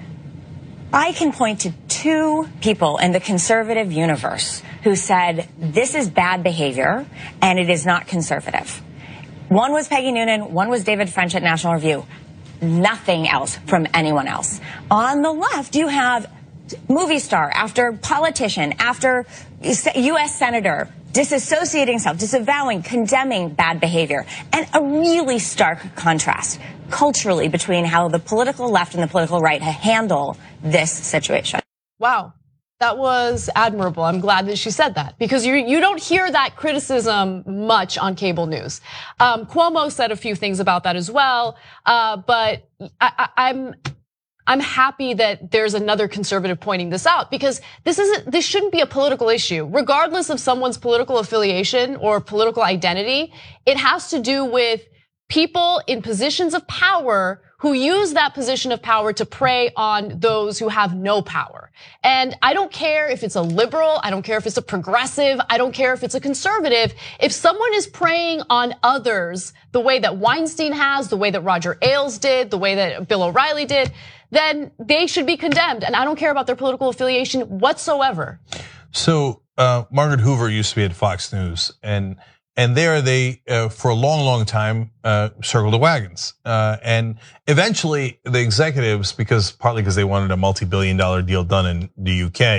Speaker 19: I can point to two people in the conservative universe who said this is bad behavior and it is not conservative. One was Peggy Noonan, one was David French at National Review. Nothing else from anyone else. On the left, you have movie star after politician, after U.S. senator, disassociating himself, disavowing, condemning bad behavior, and a really stark contrast culturally between how the political left and the political right handle this situation.
Speaker 18: Wow. That was admirable. I'm glad that she said that because you don't hear that criticism much on cable news. Cuomo said a few things about that as well, but I'm happy that there's another conservative pointing this out because this shouldn't be a political issue, regardless of someone's political affiliation or political identity. It has to do with people in positions of power who use that position of power to prey on those who have no power. And I don't care if it's a liberal, I don't care if it's a progressive, I don't care if it's a conservative. If someone is preying on others the way that Weinstein has, the way that Roger Ailes did, the way that Bill O'Reilly did, then they should be condemned. And I don't care about their political affiliation whatsoever.
Speaker 20: So Margaret Hoover used to be at Fox News, and there they, for a long time, circled the wagons. And eventually the executives, partly because they wanted a multi-billion-dollar deal done in the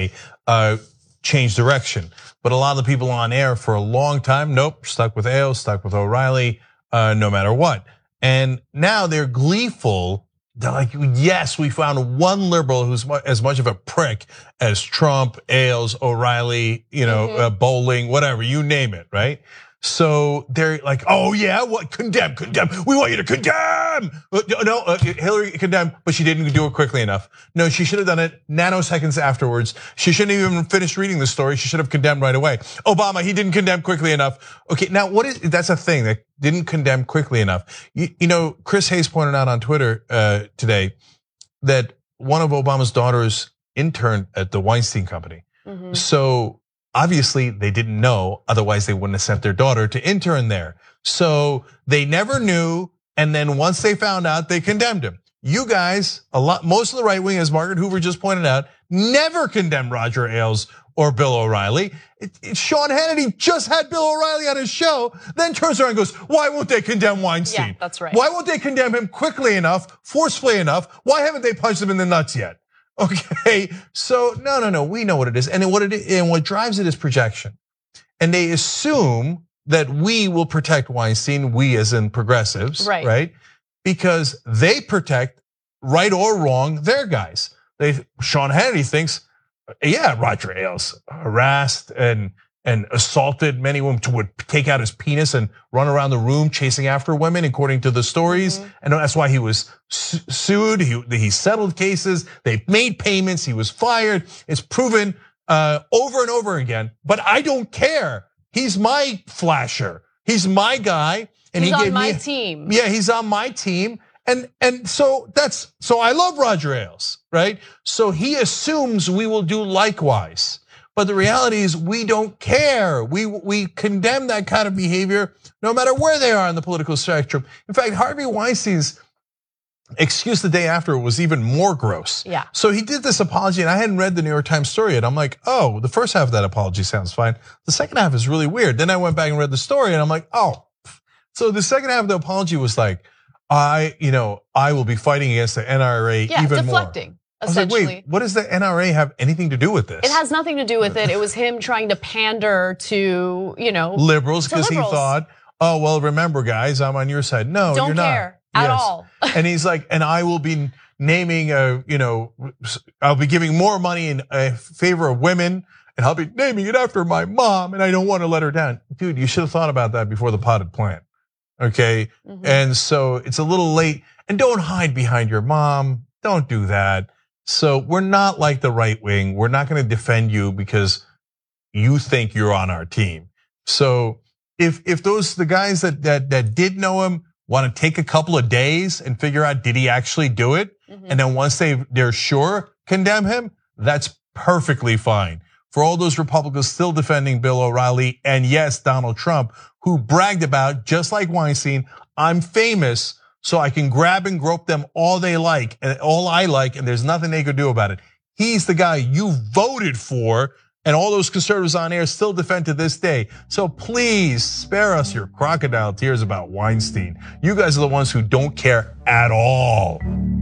Speaker 20: UK, changed direction. But a lot of the people on air for a long time, nope, stuck with Ailes, stuck with O'Reilly, no matter what. And now they're gleeful. They're like, yes, we found one liberal who's as much of a prick as Trump, Ailes, O'Reilly, Bowling, whatever, you name it, right? So they're like, oh yeah, what? Condemn. We want you to condemn. No, Hillary condemned, but she didn't do it quickly enough. No, she should have done it nanoseconds afterwards. She shouldn't even finish reading the story. She should have condemned right away. Obama, he didn't condemn quickly enough. Okay, now that's a thing that didn't condemn quickly enough. Chris Hayes pointed out on Twitter today that one of Obama's daughters interned at the Weinstein Company. Mm-hmm. So obviously, they didn't know, otherwise they wouldn't have sent their daughter to intern there. So they never knew, and then once they found out, they condemned him. You guys, most of the right wing, as Margaret Hoover just pointed out, never condemned Roger Ailes or Bill O'Reilly. Sean Hannity just had Bill O'Reilly on his show, then turns around and goes, why won't they condemn Weinstein?
Speaker 18: Yeah, that's right.
Speaker 20: Why won't they condemn him quickly enough, forcefully enough? Why haven't they punched him in the nuts yet? Okay, so no, we know what it is, and what drives it is projection, and they assume that we will protect Weinstein, we as in progressives, right? Because they protect, right or wrong, their guys. Sean Hannity thinks, yeah, Roger Ailes harassed and assaulted many women, would take out his penis and run around the room chasing after women, according to the stories. Mm-hmm. And that's why he was sued. He settled cases. They made payments. He was fired. It's proven over and over again. But I don't care. He's my flasher. He's my guy. And
Speaker 18: he's on my team.
Speaker 20: Yeah, he's on my team. And so I love Roger Ailes, right? So he assumes we will do likewise. But the reality is we don't care. We condemn that kind of behavior no matter where they are on the political spectrum. In fact, Harvey Weinstein's excuse the day after was even more gross.
Speaker 18: Yeah.
Speaker 20: So he did this apology, and I hadn't read the New York Times story yet. I'm like, oh, the first half of that apology sounds fine. The second half is really weird. Then I went back and read the story, and I'm like, oh. So the second half of the apology was like, I will be fighting against the NRA even
Speaker 18: deflecting,
Speaker 20: more. I was like, wait, what does the NRA have anything to do with this?
Speaker 18: It has nothing to do with it. It was him trying to pander to,
Speaker 20: liberals, because he thought, oh, well, remember, guys, I'm on your side. No,
Speaker 18: don't
Speaker 20: you're not.
Speaker 18: care at all.
Speaker 20: And he's like, and I will be naming, I'll be giving more money in favor of women, and I'll be naming it after my mom, and I don't want to let her down. Dude, you should have thought about that before the potted plant. Okay. Mm-hmm. And so it's a little late, and don't hide behind your mom. Don't do that. So we're not like the right wing. We're not going to defend you because you think you're on our team. So if the guys that did know him want to take a couple of days and figure out, did he actually do it? Mm-hmm. And then once they're sure, condemn him, that's perfectly fine. For all those Republicans still defending Bill O'Reilly, and yes, Donald Trump, who bragged about, just like Weinstein, I'm famous, so I can grab and grope them all they like, and all I like, and there's nothing they could do about it. He's the guy you voted for, and all those conservatives on air still defend to this day. So please spare us your crocodile tears about Weinstein. You guys are the ones who don't care at all.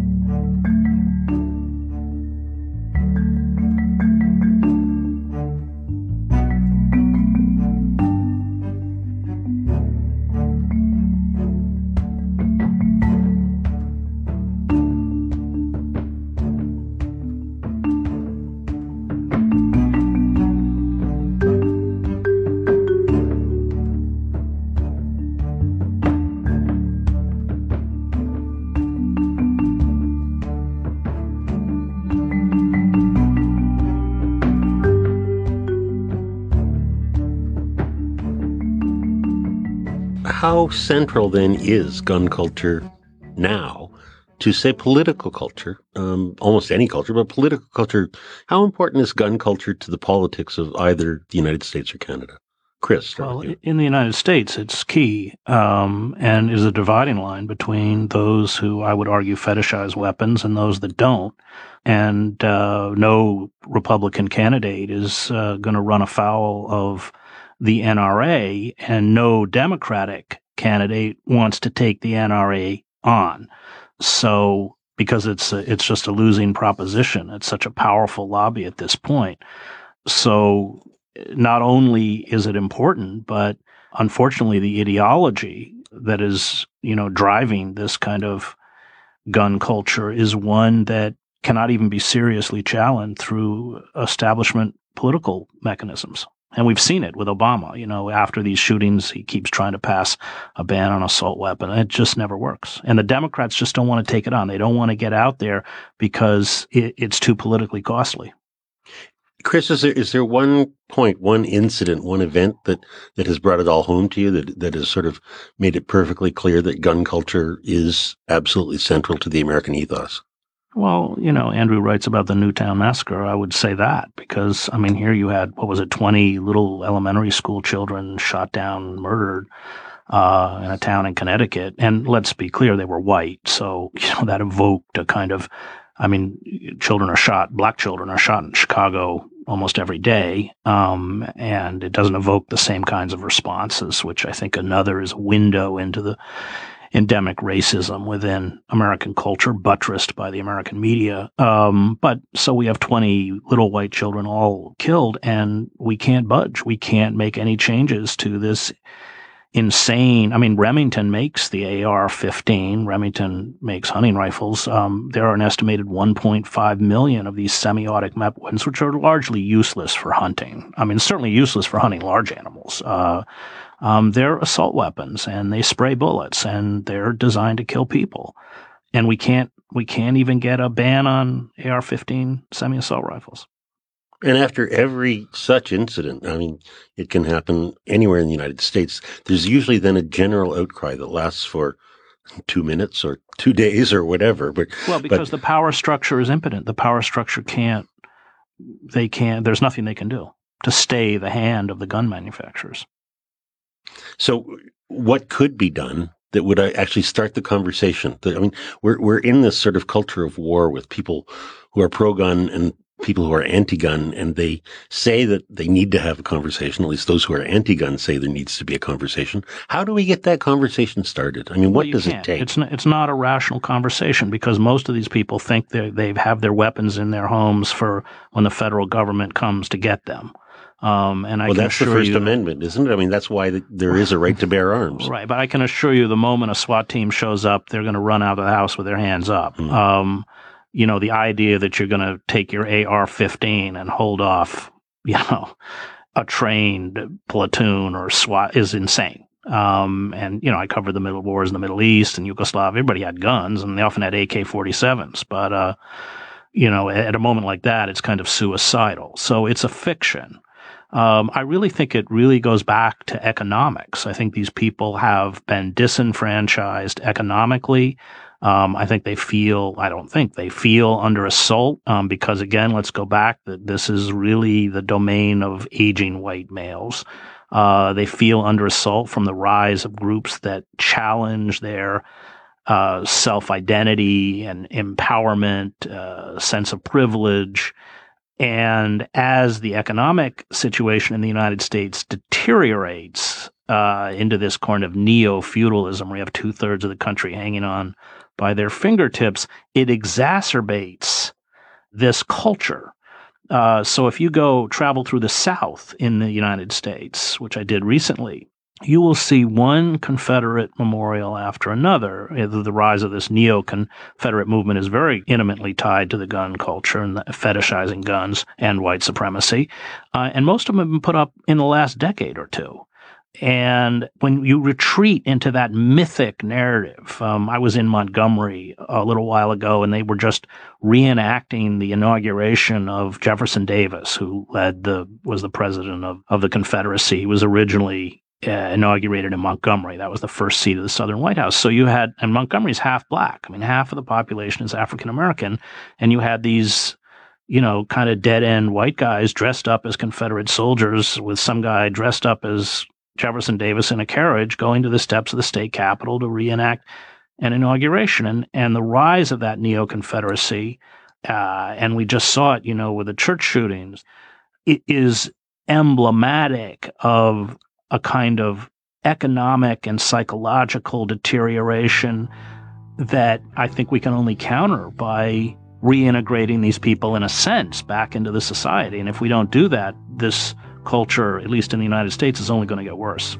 Speaker 11: How central then is gun culture now to, say, political culture, almost any culture, but political culture? How important is gun culture to the politics of either the United States or Canada? Chris?
Speaker 12: Well, in the United States, it's key and is a dividing line between those who I would argue fetishize weapons and those that don't. And no Republican candidate is going to run afoul of the NRA, and no Democratic candidate wants to take the NRA on. So, because it's just a losing proposition. It's such a powerful lobby at this point. So, not only is it important, but unfortunately, the ideology that is, driving this kind of gun culture is one that cannot even be seriously challenged through establishment political mechanisms. And we've seen it with Obama. After these shootings, he keeps trying to pass a ban on assault weapon. And it just never works. And the Democrats just don't want to take it on. They don't want to get out there because it's too politically costly.
Speaker 11: Chris, is there one point, one incident, one event that has brought it all home to you, that has sort of made it perfectly clear that gun culture is absolutely central to the American ethos?
Speaker 12: Well, Andrew writes about the Newtown Massacre. I would say that because, here you had, 20 little elementary school children shot down, murdered in a town in Connecticut. And let's be clear, they were white. So, that evoked a kind of, children are shot, black children are shot in Chicago almost every day. And it doesn't evoke the same kinds of responses, which I think another is a window into the endemic racism within American culture, buttressed by the American media. But so we have 20 little white children all killed, and we can't budge. We can't make any changes to this insane. Remington makes the AR-15. Remington makes hunting rifles. There are an estimated 1.5 million of these semi-automatic weapons, which are largely useless for hunting. Certainly useless for hunting large animals. They're assault weapons, and they spray bullets, and they're designed to kill people. And we can't even get a ban on AR-15 semi-assault rifles.
Speaker 11: And after every such incident, it can happen anywhere in the United States, there's usually then a general outcry that lasts for 2 minutes or 2 days or whatever.
Speaker 12: Because the power structure is impotent. The power structure there's nothing they can do to stay the hand of the gun manufacturers.
Speaker 11: So what could be done that would actually start the conversation? I mean, we're in this sort of culture of war with people who are pro-gun and people who are anti-gun, and they say that they need to have a conversation. At least those who are anti-gun say there needs to be a conversation. How do we get that conversation started? I mean, what does it take?
Speaker 12: It's not a rational conversation because most of these people think they have their weapons in their homes for when the federal government comes to get them.
Speaker 11: That's the First Amendment, isn't it? I mean, that's why there is a right to bear arms.
Speaker 12: Right, but I can assure you the moment a SWAT team shows up, they're going to run out of the house with their hands up. The idea that you're going to take your AR-15 and hold off, a trained platoon or SWAT is insane. I covered the middle wars in the Middle East and Yugoslavia. Everybody had guns, and they often had AK-47s. But, at a moment like that, it's kind of suicidal. So it's a fiction. I really think it really goes back to economics. I think these people have been disenfranchised economically. I don't think they feel under assault, because again, let's go back, that this is really the domain of aging white males. They feel under assault from the rise of groups that challenge their self-identity and empowerment, sense of privilege. And as the economic situation in the United States deteriorates into this kind of neo-feudalism, where you have 2/3 of the country hanging on by their fingertips, it exacerbates this culture. So if you travel through the South in the United States, which I did recently, you will see one Confederate memorial after another. The rise of this neo-Confederate movement is very intimately tied to the gun culture and fetishizing guns and white supremacy. And most of them have been put up in the last decade or two. And when you retreat into that mythic narrative, I was in Montgomery a little while ago, and they were just reenacting the inauguration of Jefferson Davis, who was the president of the Confederacy. He was originally inaugurated in Montgomery. That was the first seat of the Southern White House. So and Montgomery's half black. I mean, half of the population is African American, and you had these, kind of dead end white guys dressed up as Confederate soldiers with some guy dressed up as Jefferson Davis in a carriage going to the steps of the state capitol to reenact an inauguration. And the rise of that neo-Confederacy, and we just saw it, with the church shootings, it is emblematic of a kind of economic and psychological deterioration that I think we can only counter by reintegrating these people in a sense back into the society. And if we don't do that, this culture, at least in the United States, is only going to get worse.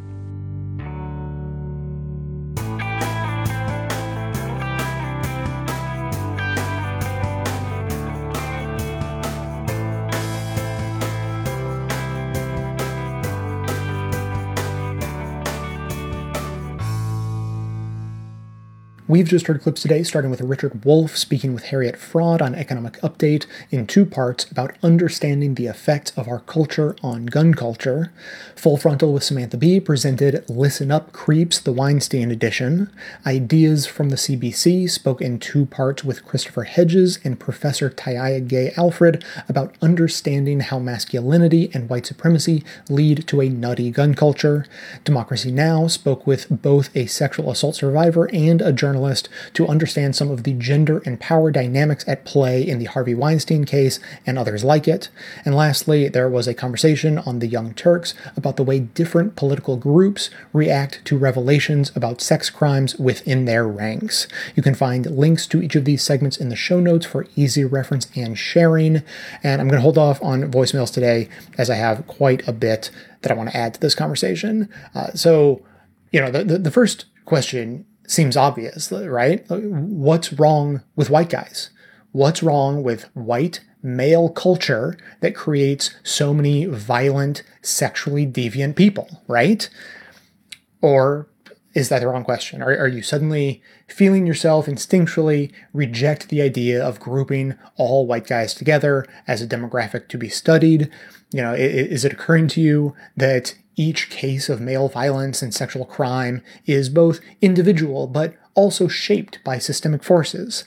Speaker 2: We've just heard clips today, starting with Richard Wolff speaking with Harriet Fraud on Economic Update in 2 parts about understanding the effect of our culture on gun culture. Full Frontal with Samantha Bee presented Listen Up Creeps, the Weinstein edition. Ideas from the CBC spoke in 2 parts with Christopher Hedges and Professor Taiaiya Gay Alfred about understanding how masculinity and white supremacy lead to a nutty gun culture. Democracy Now! Spoke with both a sexual assault survivor and a journalist to understand some of the gender and power dynamics at play in the Harvey Weinstein case and others like it. And lastly, there was a conversation on the Young Turks about the way different political groups react to revelations about sex crimes within their ranks. You can find links to each of these segments in the show notes for easy reference and sharing. And I'm going to hold off on voicemails today, as I have quite a bit that I want to add to this conversation. The first question seems obvious, right? What's wrong with white guys? What's wrong with white male culture that creates so many violent, sexually deviant people, right? Or is that the wrong question? Are you suddenly feeling yourself instinctually reject the idea of grouping all white guys together as a demographic to be studied? Is it occurring to you that each case of male violence and sexual crime is both individual but also shaped by systemic forces.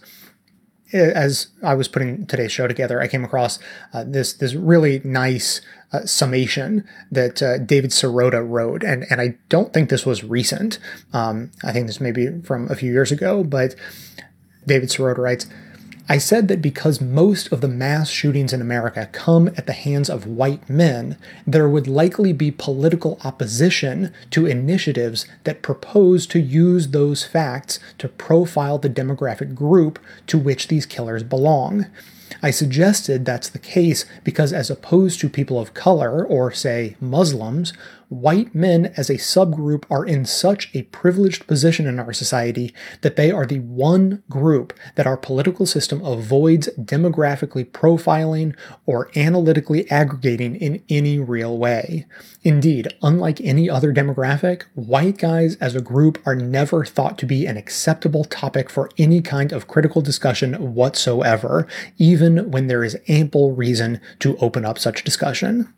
Speaker 2: As I was putting today's show together, I came across this really nice summation that David Sirota wrote, and I don't think this was recent. I think this may be from a few years ago, but David Sirota writes, I said that because most of the mass shootings in America come at the hands of white men, there would likely be political opposition to initiatives that propose to use those facts to profile the demographic group to which these killers belong. I suggested that's the case because as opposed to people of color, or say Muslims, white men as a subgroup are in such a privileged position in our society that they are the one group that our political system avoids demographically profiling or analytically aggregating in any real way. Indeed, unlike any other demographic, white guys as a group are never thought to be an acceptable topic for any kind of critical discussion whatsoever, even when there is ample reason to open up such discussion.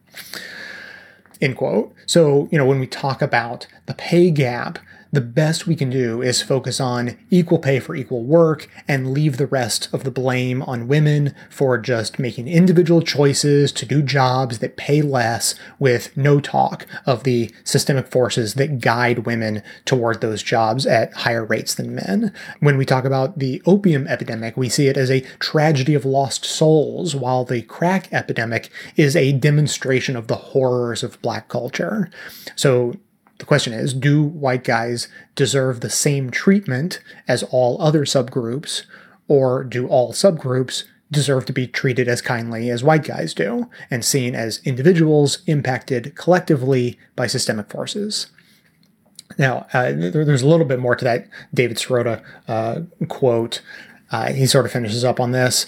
Speaker 2: End quote. So, when we talk about the pay gap, the best we can do is focus on equal pay for equal work and leave the rest of the blame on women for just making individual choices to do jobs that pay less, with no talk of the systemic forces that guide women toward those jobs at higher rates than men. When we talk about the opium epidemic, we see it as a tragedy of lost souls, while the crack epidemic is a demonstration of the horrors of Black culture. So, the question is, do white guys deserve the same treatment as all other subgroups, or do all subgroups deserve to be treated as kindly as white guys do, and seen as individuals impacted collectively by systemic forces? Now, there's a little bit more to that David Sirota quote. He sort of finishes up on this.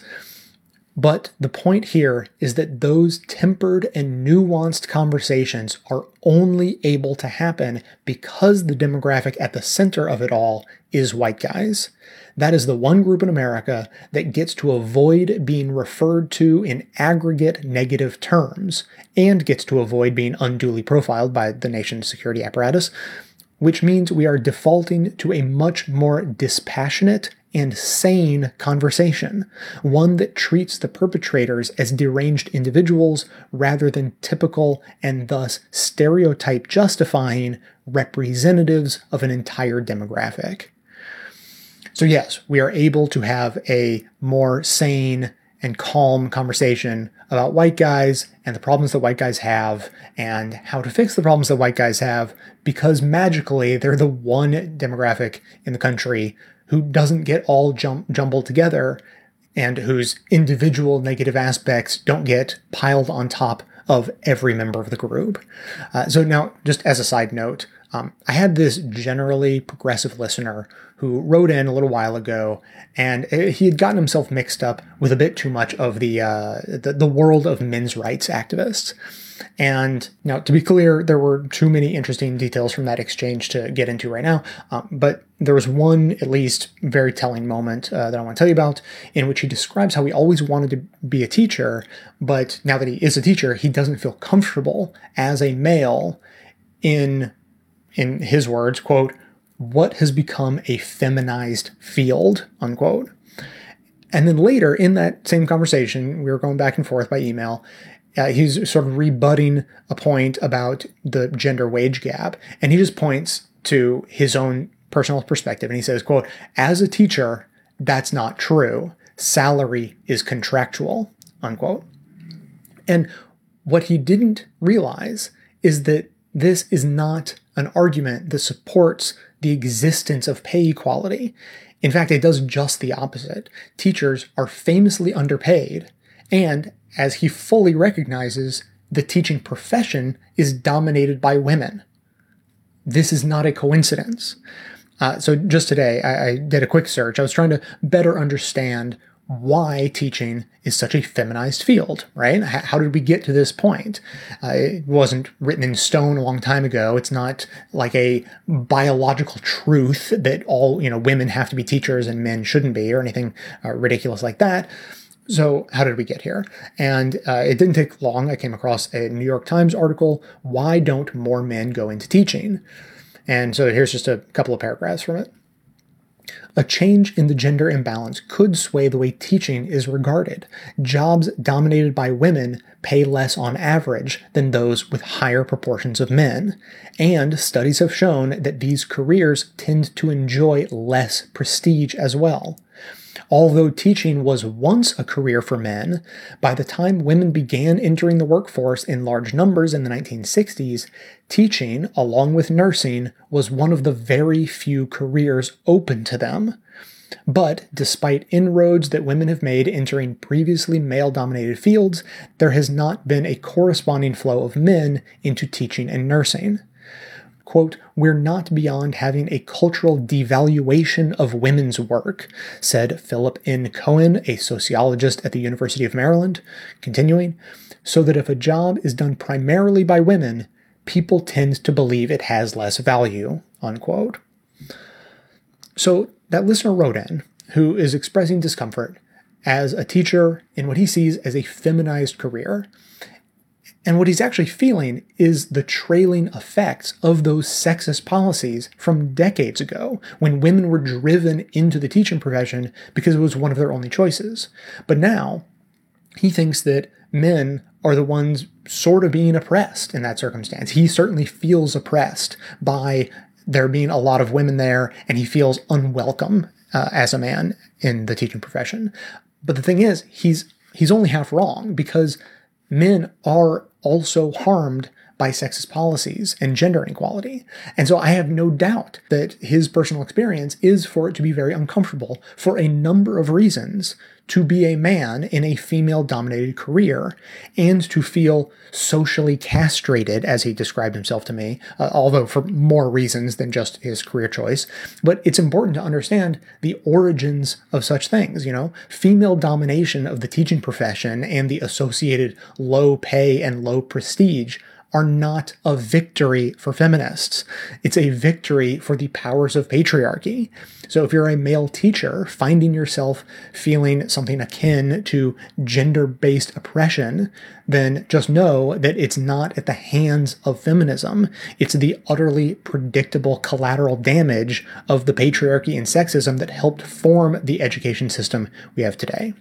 Speaker 2: But the point here is that those tempered and nuanced conversations are only able to happen because the demographic at the center of it all is white guys. That is the one group in America that gets to avoid being referred to in aggregate negative terms, and gets to avoid being unduly profiled by the nation's security apparatus, which means we are defaulting to a much more dispassionate and sane conversation, one that treats the perpetrators as deranged individuals rather than typical and thus stereotype justifying representatives of an entire demographic. So yes, we are able to have a more sane and calm conversation about white guys and the problems that white guys have and how to fix the problems that white guys have, because magically they're the one demographic in the country who doesn't get all jumbled together and whose individual negative aspects don't get piled on top of every member of the group. So now, just as a side note, I had this generally progressive listener who wrote in a little while ago, and he had gotten himself mixed up with a bit too much of the world of men's rights activists. And now, to be clear, there were too many interesting details from that exchange to get into right now, but there was one, at least, very telling moment that I want to tell you about, in which he describes how he always wanted to be a teacher, but now that he is a teacher, he doesn't feel comfortable as a male in his words, quote, what has become a feminized field, unquote. And then later in that same conversation, we were going back and forth by email, he's sort of rebutting a point about the gender wage gap. And he just points to his own personal perspective. And he says, quote, as a teacher, that's not true. Salary is contractual, unquote. And what he didn't realize is that this is not an argument that supports the existence of pay equality. In fact, it does just the opposite. Teachers are famously underpaid, and as he fully recognizes, the teaching profession is dominated by women. This is not a coincidence. So just today, I did a quick search. I was trying to better understand why teaching is such a feminized field, right? How did we get to this point? It wasn't written in stone a long time ago. It's not like a biological truth that all, women have to be teachers and men shouldn't be, or anything ridiculous like that. So how did we get here? And it didn't take long. I came across a New York Times article, Why Don't More Men Go Into Teaching? And so here's just a couple of paragraphs from it. A change in the gender imbalance could sway the way teaching is regarded. Jobs dominated by women pay less on average than those with higher proportions of men, and studies have shown that these careers tend to enjoy less prestige as well. Although teaching was once a career for men, by the time women began entering the workforce in large numbers in the 1960s, teaching, along with nursing, was one of the very few careers open to them. But despite inroads that women have made entering previously male-dominated fields, there has not been a corresponding flow of men into teaching and nursing. Quote, "We're not beyond having a cultural devaluation of women's work," said Philip N. Cohen, a sociologist at the University of Maryland, continuing, "so that if a job is done primarily by women, people tend to believe it has less value," unquote. So that listener wrote in, who is expressing discomfort as a teacher in what he sees as a feminized career. And what he's actually feeling is the trailing effects of those sexist policies from decades ago, when women were driven into the teaching profession because it was one of their only choices. But now, he thinks that men are the ones sort of being oppressed in that circumstance. He certainly feels oppressed by there being a lot of women there, and he feels unwelcome as a man in the teaching profession. But the thing is, he's only half wrong, because men are also harmed by sexist policies and gender inequality. And so I have no doubt that his personal experience is for it to be very uncomfortable for a number of reasons to be a man in a female-dominated career and to feel socially castrated, as he described himself to me, although for more reasons than just his career choice. But it's important to understand the origins of such things, Female domination of the teaching profession and the associated low pay and low prestige are not a victory for feminists. It's a victory for the powers of patriarchy. So if you're a male teacher finding yourself feeling something akin to gender-based oppression, then just know that it's not at the hands of feminism. It's the utterly predictable collateral damage of the patriarchy and sexism that helped form the education system we have today.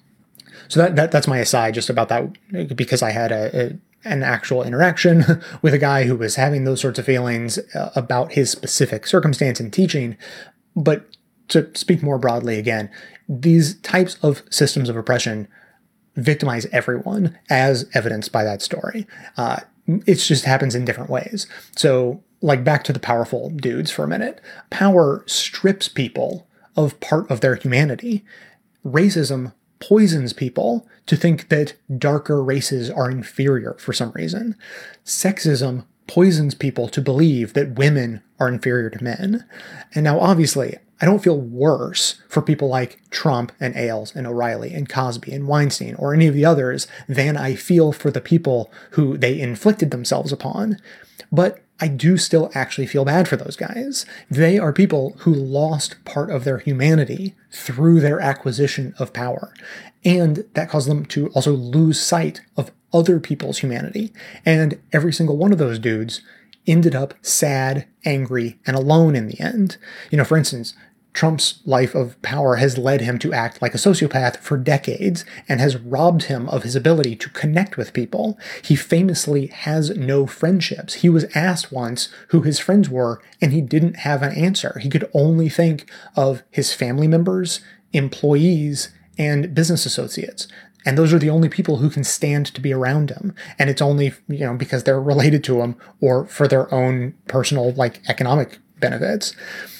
Speaker 2: So that's my aside just about that, because I had an actual interaction with a guy who was having those sorts of feelings about his specific circumstance in teaching. But to speak more broadly again, these types of systems of oppression victimize everyone, as evidenced by that story. It just happens in different ways. So, like, back to the powerful dudes for a minute. Power strips people of part of their humanity. Racism poisons people to think that darker races are inferior for some reason. Sexism poisons people to believe that women are inferior to men. And now, obviously, I don't feel worse for people like Trump and Ailes and O'Reilly and Cosby and Weinstein or any of the others than I feel for the people who they inflicted themselves upon. But I do still actually feel bad for those guys. They are people who lost part of their humanity through their acquisition of power. And that caused them to also lose sight of other people's humanity. And every single one of those dudes ended up sad, angry, and alone in the end. For instance, Trump's life of power has led him to act like a sociopath for decades and has robbed him of his ability to connect with people. He famously has no friendships. He was asked once who his friends were, and he didn't have an answer. He could only think of his family members, employees, and business associates. And those are the only people who can stand to be around him. And it's only, because they're related to him or for their own personal, economic benefits.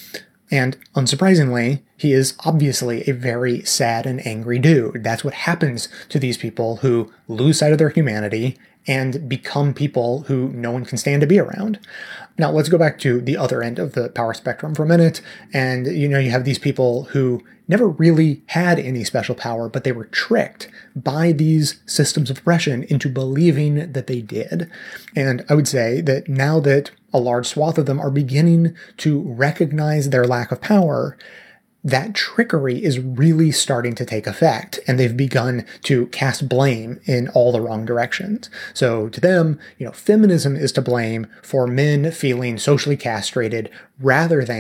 Speaker 2: And unsurprisingly, he is obviously a very sad and angry dude. That's what happens to these people who lose sight of their humanity and become people who no one can stand to be around. Now, let's go back to the other end of the power spectrum for a minute. And, you have these people who never really had any special power, but they were tricked by these systems of oppression into believing that they did. And I would say that now that a large swath of them are beginning to recognize their lack of power, that trickery is really starting to take effect, and they've begun to cast blame in all the wrong directions. So to them, feminism is to blame for men feeling socially castrated rather than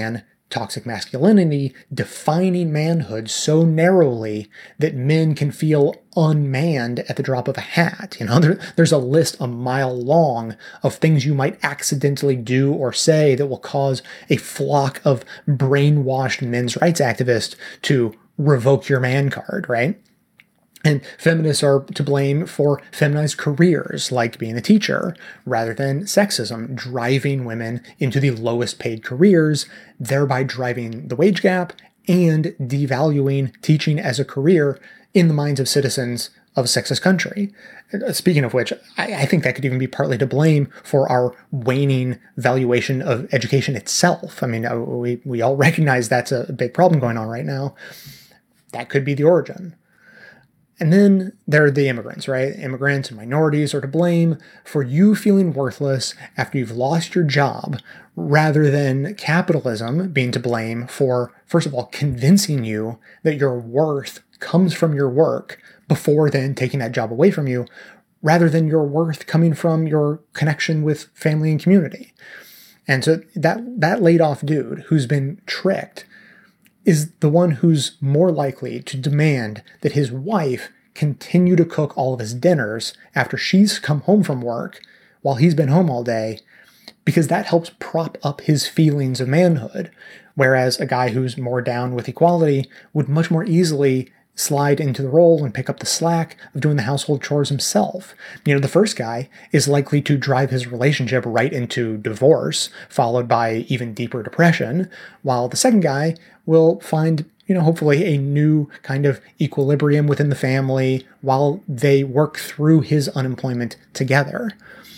Speaker 2: toxic masculinity defining manhood so narrowly that men can feel unmanned at the drop of a hat. There's a list a mile long of things you might accidentally do or say that will cause a flock of brainwashed men's rights activists to revoke your man card, right? And feminists are to blame for feminized careers like being a teacher, rather than sexism driving women into the lowest paid careers, thereby driving the wage gap and devaluing teaching as a career in the minds of citizens of a sexist country. Speaking of which, I think that could even be partly to blame for our waning valuation of education itself. I mean, we all recognize that's a big problem going on right now. That could be the origin. And then there are the immigrants, right? Immigrants and minorities are to blame for you feeling worthless after you've lost your job, rather than capitalism being to blame for, first of all, convincing you that your worth comes from your work before then taking that job away from you, rather than your worth coming from your connection with family and community. And so that laid off dude who's been tricked is the one who's more likely to demand that his wife continue to cook all of his dinners after she's come home from work while he's been home all day, because that helps prop up his feelings of manhood. Whereas a guy who's more down with equality would much more easily slide into the role and pick up the slack of doing the household chores himself. The first guy is likely to drive his relationship right into divorce, followed by even deeper depression, while the second guy will find, hopefully a new kind of equilibrium within the family while they work through his unemployment together.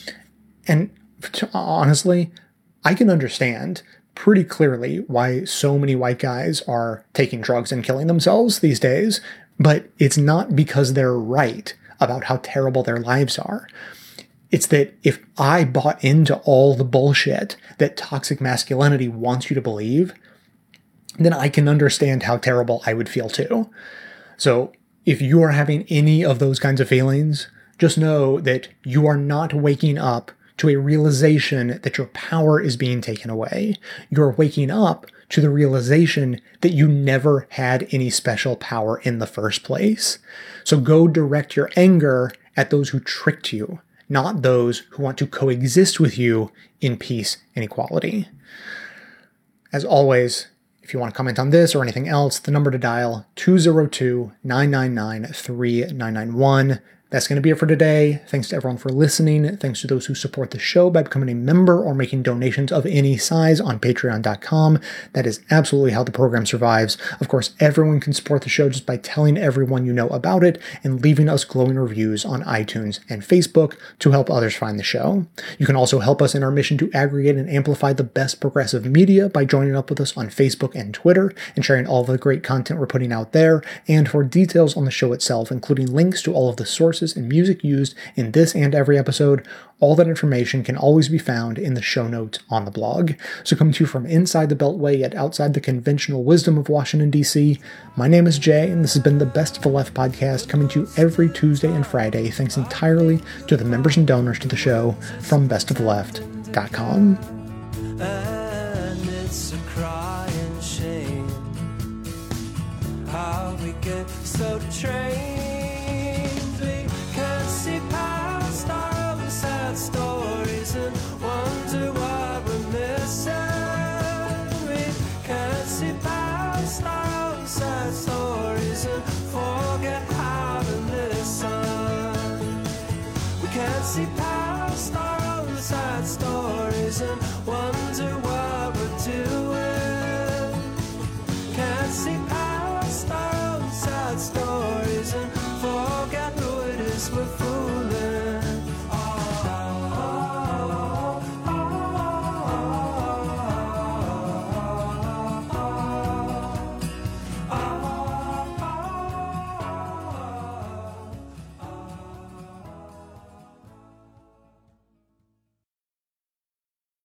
Speaker 2: And honestly, I can understand pretty clearly why so many white guys are taking drugs and killing themselves these days, but it's not because they're right about how terrible their lives are. It's that if I bought into all the bullshit that toxic masculinity wants you to believe, then I can understand how terrible I would feel too. So if you are having any of those kinds of feelings, just know that you are not waking up to a realization that your power is being taken away. You're waking up to the realization that you never had any special power in the first place. So go direct your anger at those who tricked you, not those who want to coexist with you in peace and equality. As always, if you want to comment on this or anything else, the number to dial, 202-999-3991. That's going to be it for today. Thanks to everyone for listening. Thanks to those who support the show by becoming a member or making donations of any size on patreon.com. That is absolutely how the program survives. Of course, everyone can support the show just by telling everyone you know about it and leaving us glowing reviews on iTunes and Facebook to help others find the show. You can also help us in our mission to aggregate and amplify the best progressive media by joining up with us on Facebook and Twitter and sharing all the great content we're putting out there. And for details on the show itself, including links to all of the sources and music used in this and every episode, all that information can always be found in the show notes on the blog. So coming to you from inside the Beltway yet outside the conventional wisdom of Washington, D.C., my name is Jay, and this has been the Best of the Left podcast, coming to you every Tuesday and Friday, thanks entirely to the members and donors to the show from bestoftheleft.com.